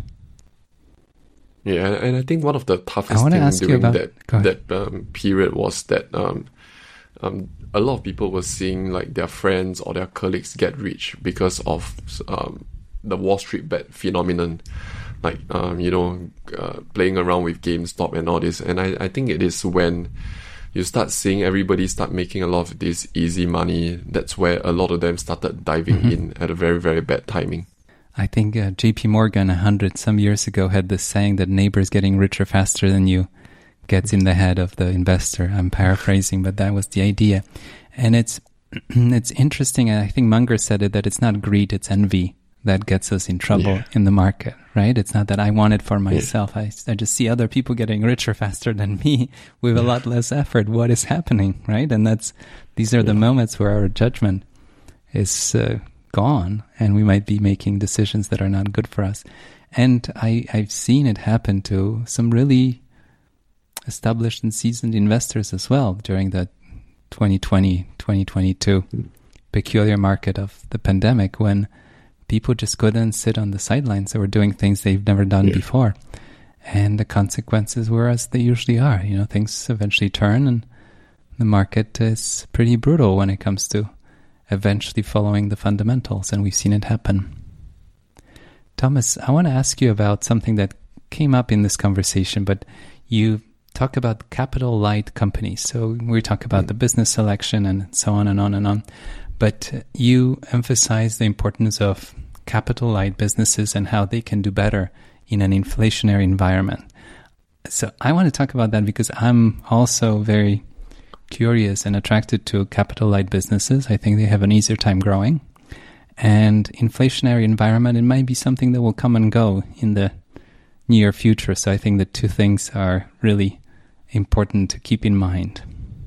Yeah, and I think one of the toughest things during about, that that um, period was that um, um, a lot of people were seeing like their friends or their colleagues get rich because of um, the Wall Street bet phenomenon, like um, you know, uh, playing around with GameStop and all this. And I, I think it is when you start seeing everybody start making a lot of this easy money, that's where a lot of them started diving mm-hmm. in at a very, very bad timing. I think uh, J P Morgan a hundred some years ago had this saying that neighbors getting richer faster than you gets in the head of the investor. I'm paraphrasing, but that was the idea. And it's it's interesting, and I think Munger said it, that it's not greed, it's envy that gets us in trouble yeah. in the market, right? It's not that I want it for myself. Yeah. I, I just see other people getting richer faster than me with yeah. a lot less effort. What is happening, right? And that's these are yeah. the moments where our judgment is uh, gone, and we might be making decisions that are not good for us. And I, I've seen it happen to some really established and seasoned investors as well during the twenty twenty, twenty twenty-two mm. peculiar market of the pandemic, when people just couldn't sit on the sidelines. They were doing things they've never done yeah. before. And the consequences were as they usually are. You know, things eventually turn, and the market is pretty brutal when it comes to eventually following the fundamentals, and we've seen it happen. Thomas, I want to ask you about something that came up in this conversation, but you talk about capital light companies. So we talk about mm. the business selection and so on and on and on. But you emphasize the importance of capital light businesses and how they can do better in an inflationary environment. So I want to talk about that because I'm also very curious and attracted to capital light businesses. I think they have an easier time growing. And inflationary environment, it might be something that will come and go in the near future. So I think the two things are really important to keep in mind.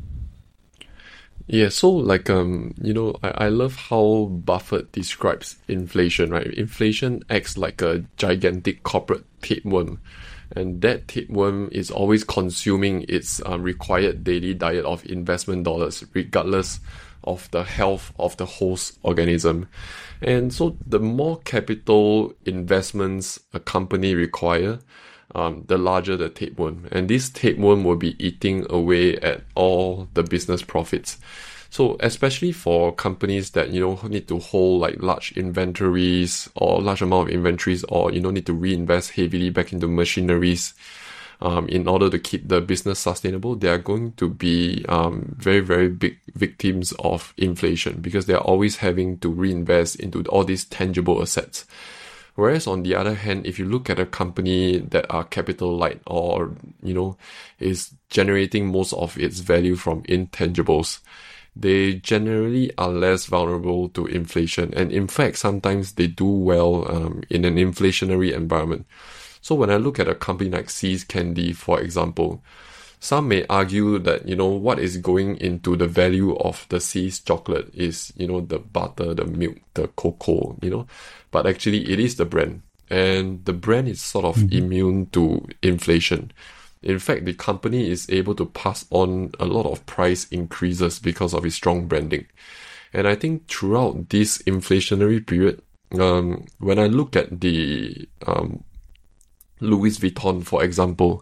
Yeah, so like, um, you know, I, I love how Buffett describes inflation, right? Inflation acts like a gigantic corporate tapeworm, and that tapeworm is always consuming its um, required daily diet of investment dollars, regardless of the health of the host organism. And so the more capital investments a company require, Um, the larger the tapeworm. And this tapeworm will be eating away at all the business profits. So especially for companies that, you know, need to hold like large inventories or large amount of inventories, or, you know, need to reinvest heavily back into machineries um, in order to keep the business sustainable, they are going to be um, very, very big victims of inflation, because they are always having to reinvest into all these tangible assets. Whereas on the other hand, if you look at a company that are capital light, or, you know, is generating most of its value from intangibles, they generally are less vulnerable to inflation. And in fact, sometimes they do well um, in an inflationary environment. So when I look at a company like See's Candy, for example, some may argue that, you know, what is going into the value of the See's chocolate is, you know, the butter, the milk, the cocoa, you know, but actually it is the brand. And the brand is sort of mm-hmm. immune to inflation. In fact, the company is able to pass on a lot of price increases because of its strong branding. And I think throughout this inflationary period, um, when I look at the um, Louis Vuitton, for example,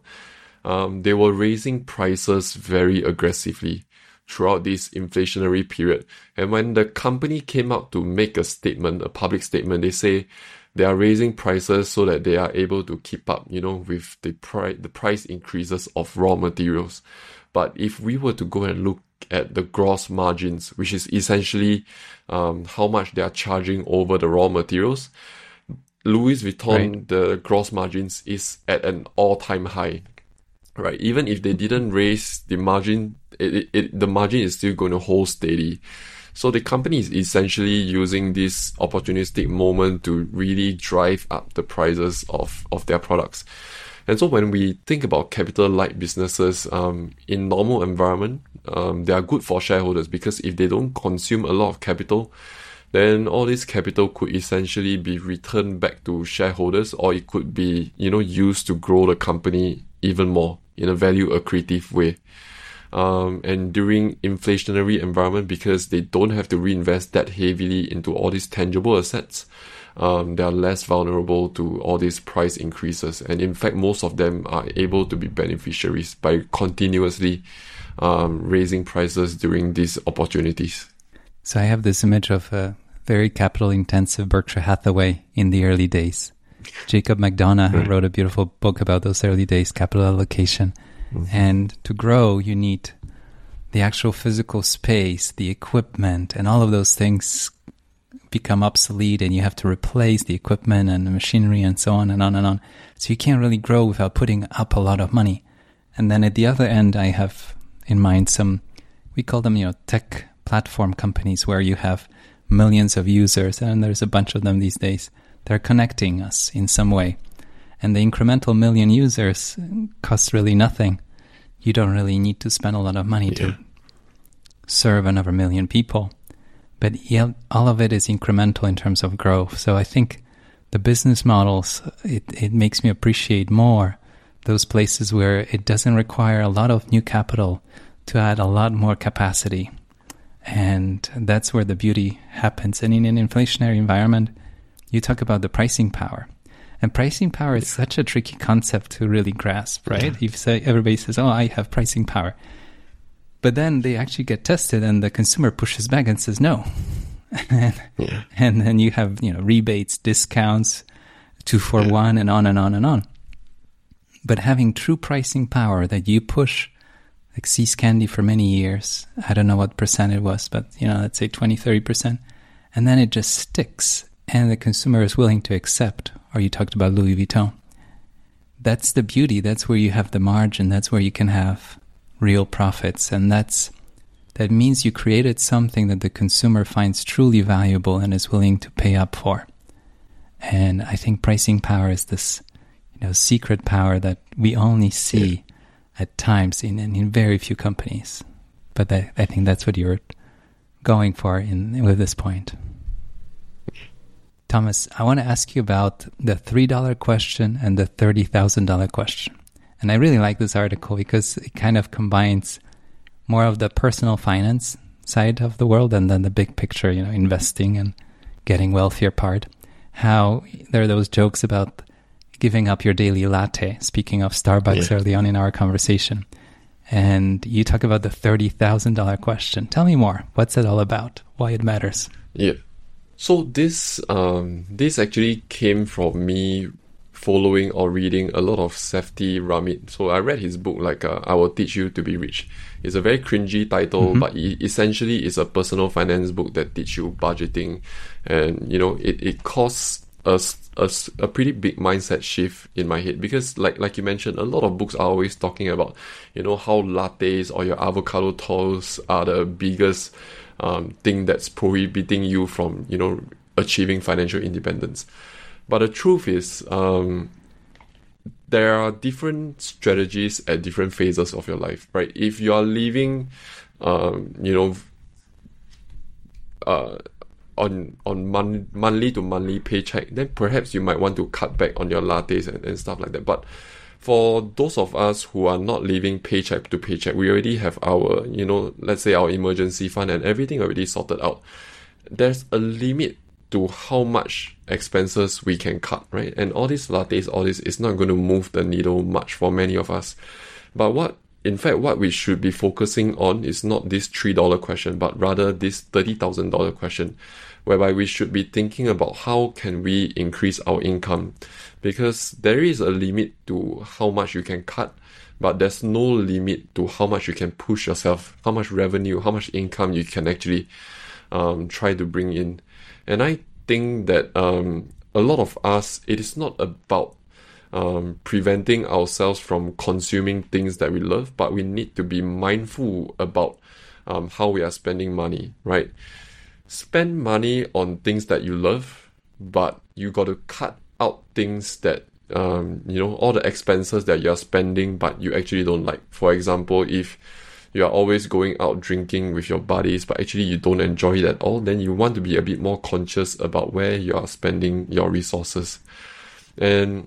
Um, they were raising prices very aggressively throughout this inflationary period. And when the company came out to make a statement, a public statement, they say they are raising prices so that they are able to keep up, you know, with the price, the price increases of raw materials. But if we were to go and look at the gross margins, which is essentially um, how much they are charging over the raw materials, Louis Vuitton, right. the gross margins is at an all-time high. Right, even if they didn't raise the margin, it, it, it, the margin is still going to hold steady. So the company is essentially using this opportunistic moment to really drive up the prices of, of their products. And so when we think about capital light businesses, um, in normal environment, um, they are good for shareholders, because if they don't consume a lot of capital, then all this capital could essentially be returned back to shareholders, or it could be, you know, used to grow the company even more in a value accretive way. Um, and during inflationary environment, because they don't have to reinvest that heavily into all these tangible assets, um, they are less vulnerable to all these price increases. And in fact, most of them are able to be beneficiaries by continuously um, raising prices during these opportunities. So I have this image of a very capital-intensive Berkshire Hathaway in the early days. Jacob McDonough right. wrote a beautiful book about those early days, capital allocation. Mm-hmm. And to grow, you need the actual physical space, the equipment, and all of those things become obsolete, and you have to replace the equipment and the machinery and so on and on and on. So you can't really grow without putting up a lot of money. And then at the other end, I have in mind some, we call them, you know, tech platform companies where you have millions of users, and there's a bunch of them these days. They're connecting us in some way. And the incremental million users costs really nothing. You don't really need to spend a lot of money yeah. to serve another million people. But yeah, all of it is incremental in terms of growth. So I think the business models, it, it makes me appreciate more those places where it doesn't require a lot of new capital to add a lot more capacity. And that's where the beauty happens. And in an inflationary environment, you talk about the pricing power. And pricing power is such a tricky concept to really grasp, right? You say, everybody says, oh, I have pricing power. But then they actually get tested and the consumer pushes back and says no. and, yeah. and then you have, you know, rebates, discounts, two for yeah. one, and on and on and on. But having true pricing power that you push, like See's Candy for many years, I don't know what percent it was, but, you know, let's say twenty, thirty percent. And then it just sticks and the consumer is willing to accept. Or you talked about Louis Vuitton. That's the beauty. That's where you have the margin. That's where you can have real profits. And that's that means you created something that the consumer finds truly valuable and is willing to pay up for. And I think pricing power is this, you know, secret power that we only see yeah. at times in, in very few companies. But I, I think that's what you're going for in with this point. Thomas, I want to ask you about the three dollar question and the thirty thousand dollars question. And I really like this article because it kind of combines more of the personal finance side of the world and then the big picture, you know, investing and getting wealthier part. How there are those jokes about giving up your daily latte, speaking of Starbucks yeah. early on in our conversation. And you talk about the thirty thousand dollars question. Tell me more. What's it all about? Why it matters? Yeah. So this um, this actually came from me following or reading a lot of Safety Ramit. So I read his book, like uh, I Will Teach You to Be Rich. It's a very cringy title, mm-hmm. but it essentially is a personal finance book that teach you budgeting. And, you know, it, it costs us a, a pretty big mindset shift in my head because like like you mentioned, a lot of books are always talking about, you know, how lattes or your avocado toast are the biggest um, thing that's prohibiting you from, you know, achieving financial independence. But the truth is, um, there are different strategies at different phases of your life, right? If you are living, um, you know, uh, on on mon- monthly to monthly paycheck, then perhaps you might want to cut back on your lattes and, and stuff like that. But for those of us who are not living paycheck to paycheck, we already have our, you know, let's say our emergency fund and everything already sorted out. There's a limit to how much expenses we can cut, right? And all these lattes, all this is not going to move the needle much for many of us. But what, in fact, what we should be focusing on is not this three dollar question, but rather this thirty thousand dollars question, whereby we should be thinking about how can we increase our income, because there is a limit to how much you can cut, but there's no limit to how much you can push yourself, how much revenue, how much income you can actually um, try to bring in. And I think that um, a lot of us, it is not about um, preventing ourselves from consuming things that we love, but we need to be mindful about um, how we are spending money, right? Spend money on things that you love, but you got to cut out things that, um, you know, all the expenses that you're spending, but you actually don't like. For example, if you are always going out drinking with your buddies, but actually you don't enjoy it at all, then you want to be a bit more conscious about where you are spending your resources. And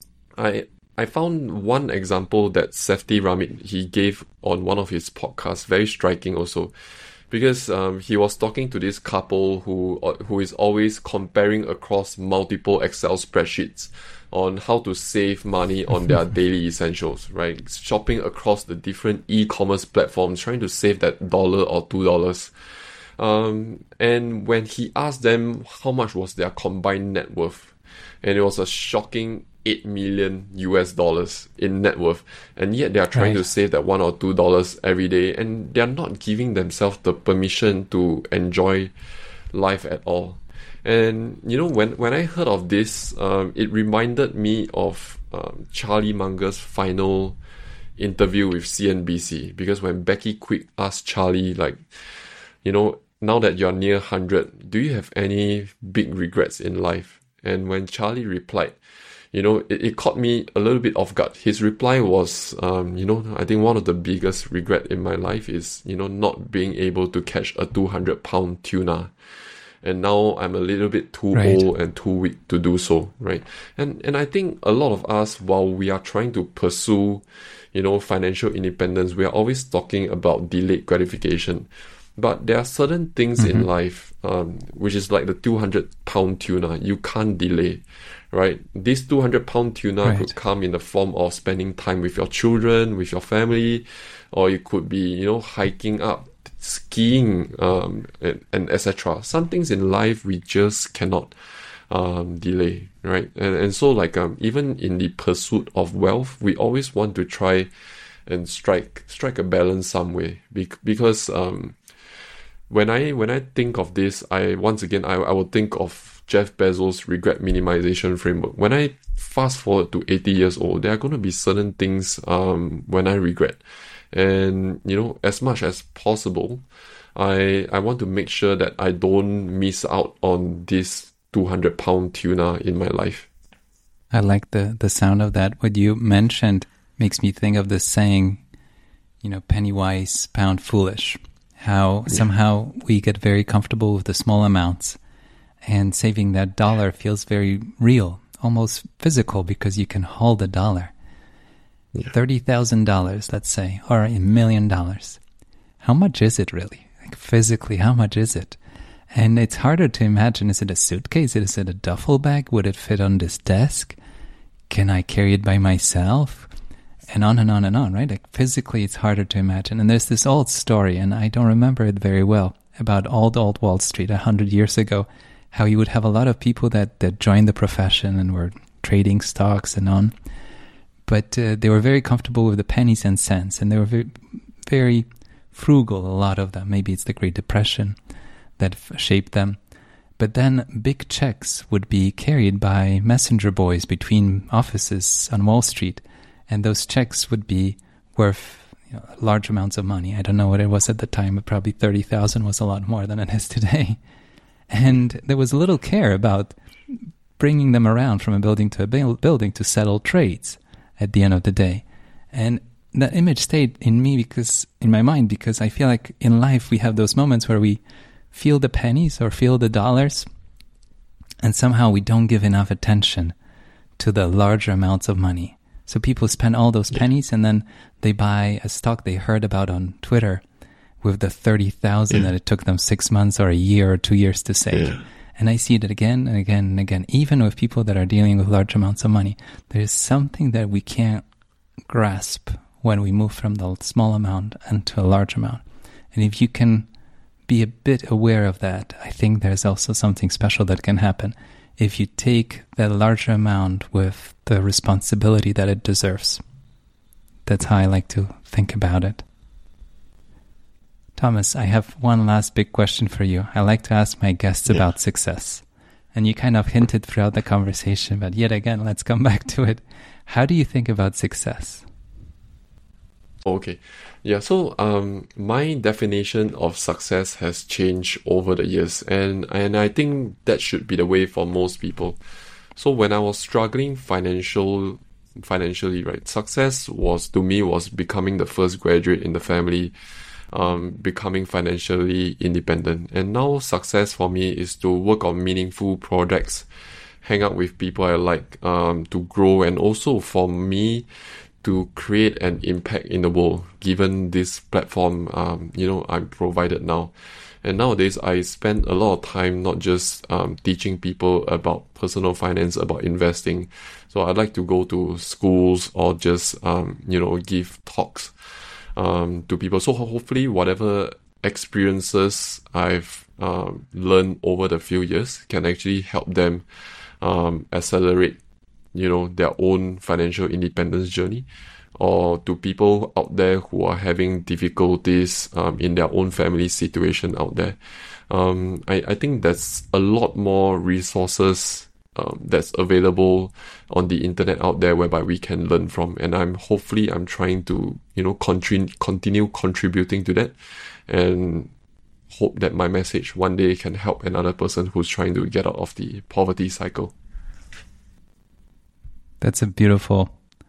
I I found one example that Sefti Ramit, he gave on one of his podcasts, very striking also. Because um, he was talking to this couple who who is always comparing across multiple Excel spreadsheets on how to save money on their daily essentials, right? Shopping across the different e-commerce platforms, trying to save that dollar or two dollars. Um, and when he asked them how much was their combined net worth, and it was a shocking eight million U S dollars in net worth, and yet they are trying right. to save that one or two dollars every day, and they are not giving themselves the permission to enjoy life at all. And you know, when when I heard of this, um, it reminded me of um, Charlie Munger's final interview with C N B C, because when Becky Quick asked Charlie, like, you know, now that you're near one hundred, do you have any big regrets in life? And when Charlie replied, you know, it, it caught me a little bit off guard. His reply was, um, you know, I think one of the biggest regret in my life is, you know, not being able to catch a two hundred pound tuna. And now I'm a little bit too right. old and too weak to do so, right? And and I think a lot of us, while we are trying to pursue, you know, financial independence, we are always talking about delayed gratification. But there are certain things mm-hmm. in life, um, which is like the two hundred pound tuna, you can't delay, right? This two hundred pound tuna right. could come in the form of spending time with your children, with your family, or it could be, you know, hiking up, skiing, um, and, and et cetera. Some things in life we just cannot um, delay, right? And and so like um, even in the pursuit of wealth, we always want to try and strike strike a balance some way, Be- because um. When I when I think of this, I once again I, I will think of Jeff Bezos' regret minimization framework. When I fast forward to eighty years old, there are going to be certain things um when I regret, and you know, as much as possible, I I want to make sure that I don't miss out on this two hundred pound tuna in my life. I like the the sound of that. What you mentioned makes me think of this saying, you know, penny wise, pound foolish. How yeah. somehow we get very comfortable with the small amounts, and saving that dollar feels very real, almost physical, because you can hold a dollar. Yeah. thirty thousand dollars, let's say, or a million dollars. How much is it really? Like physically, how much is it? And it's harder to imagine. Is it a suitcase? Is it a duffel bag? Would it fit on this desk? Can I carry it by myself? And on and on and on, right? Like physically, it's harder to imagine. And there's this old story, and I don't remember it very well, about old, old Wall Street a hundred years ago, how you would have a lot of people that, that joined the profession and were trading stocks and on. But uh, they were very comfortable with the pennies and cents, and they were very, very frugal, a lot of them. Maybe it's the Great Depression that f- shaped them. But then big checks would be carried by messenger boys between offices on Wall Street. And those checks would be worth, you know, large amounts of money. I don't know what it was at the time, but probably thirty thousand was a lot more than it is today. And there was little care about bringing them around from a building to a building to settle trades at the end of the day. And that image stayed in me because, in my mind, because I feel like in life we have those moments where we feel the pennies or feel the dollars, and somehow we don't give enough attention to the larger amounts of money. So people spend all those pennies yeah. and then they buy a stock they heard about on Twitter with the thirty thousand yeah. that it took them six months or a year or two years to save. Yeah. And I see it again and again and again, even with people that are dealing with large amounts of money. There is something that we can't grasp when we move from the small amount into a large amount. And if you can be a bit aware of that, I think there's also something special that can happen if you take that larger amount with the responsibility that it deserves. That's how I like to think about it. Thomas, I have one last big question for you. I like to ask my guests yeah. about success. And you kind of hinted throughout the conversation, but yet again, let's come back to it. How do you think about success? Okay. Yeah, so um, my definition of success has changed over the years, and, and I think that should be the way for most people. So when I was struggling financial financially, right? Success was, to me, was becoming the first graduate in the family, um, becoming financially independent. And now success for me is to work on meaningful projects, hang out with people I like, um, to grow, and also for me to create an impact in the world, given this platform, um, you know, I'm provided now. And nowadays, I spend a lot of time not just um, teaching people about personal finance, about investing. So I'd like to go to schools or just, um, you know, give talks um, to people. So hopefully, whatever experiences I've um, learned over the few years can actually help them um, accelerate, you know, their own financial independence journey. Or to people out there who are having difficulties um, in their own family situation out there. Um, I, I think there's a lot more resources um, that's available on the internet out there whereby we can learn from. And I'm hopefully I'm trying to, you know, contri- continue contributing to that, and hope that my message one day can help another person who's trying to get out of the poverty cycle. That's a beautiful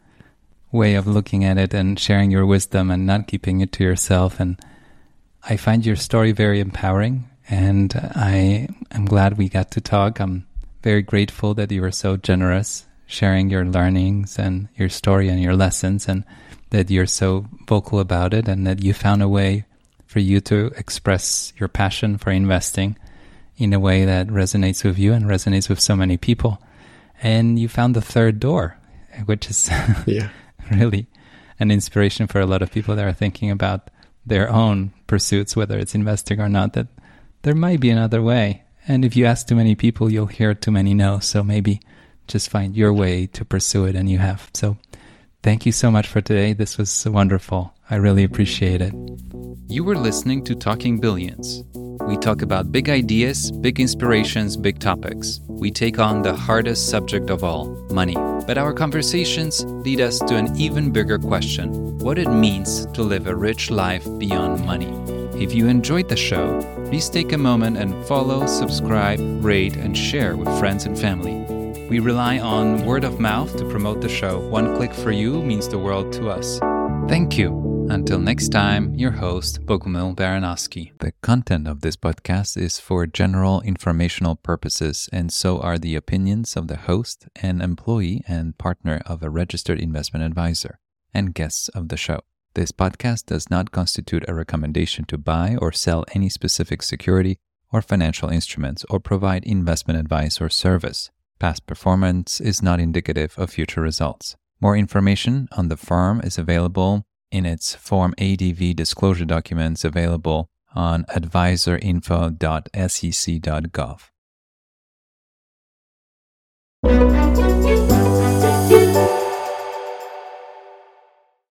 way of looking at it and sharing your wisdom and not keeping it to yourself. And I find your story very empowering, and I am glad we got to talk. I'm very grateful that you were so generous sharing your learnings and your story and your lessons, and that you're so vocal about it, and that you found a way for you to express your passion for investing in a way that resonates with you and resonates with so many people. And you found the third door, which is yeah. really an inspiration for a lot of people that are thinking about their own pursuits, whether it's investing or not, that there might be another way. And if you ask too many people, you'll hear too many no. So maybe just find your way to pursue it, and you have. So thank you so much for today. This was wonderful. I really appreciate it. You were listening to Talking Billions. We talk about big ideas, big inspirations, big topics. We take on the hardest subject of all, money. But our conversations lead us to an even bigger question: what it means to live a rich life beyond money. If you enjoyed the show, please take a moment and follow, subscribe, rate, and share with friends and family. We rely on word of mouth to promote the show. One click for you means the world to us. Thank you. Until next time, your host, Bogumil Baranowski. The content of this podcast is for general informational purposes, and so are the opinions of the host, an employee and partner of a registered investment advisor, and guests of the show. This podcast does not constitute a recommendation to buy or sell any specific security or financial instruments, or provide investment advice or service. Past performance is not indicative of future results. More information on the firm is available in its Form A D V disclosure documents available on advisor info dot s e c dot gov.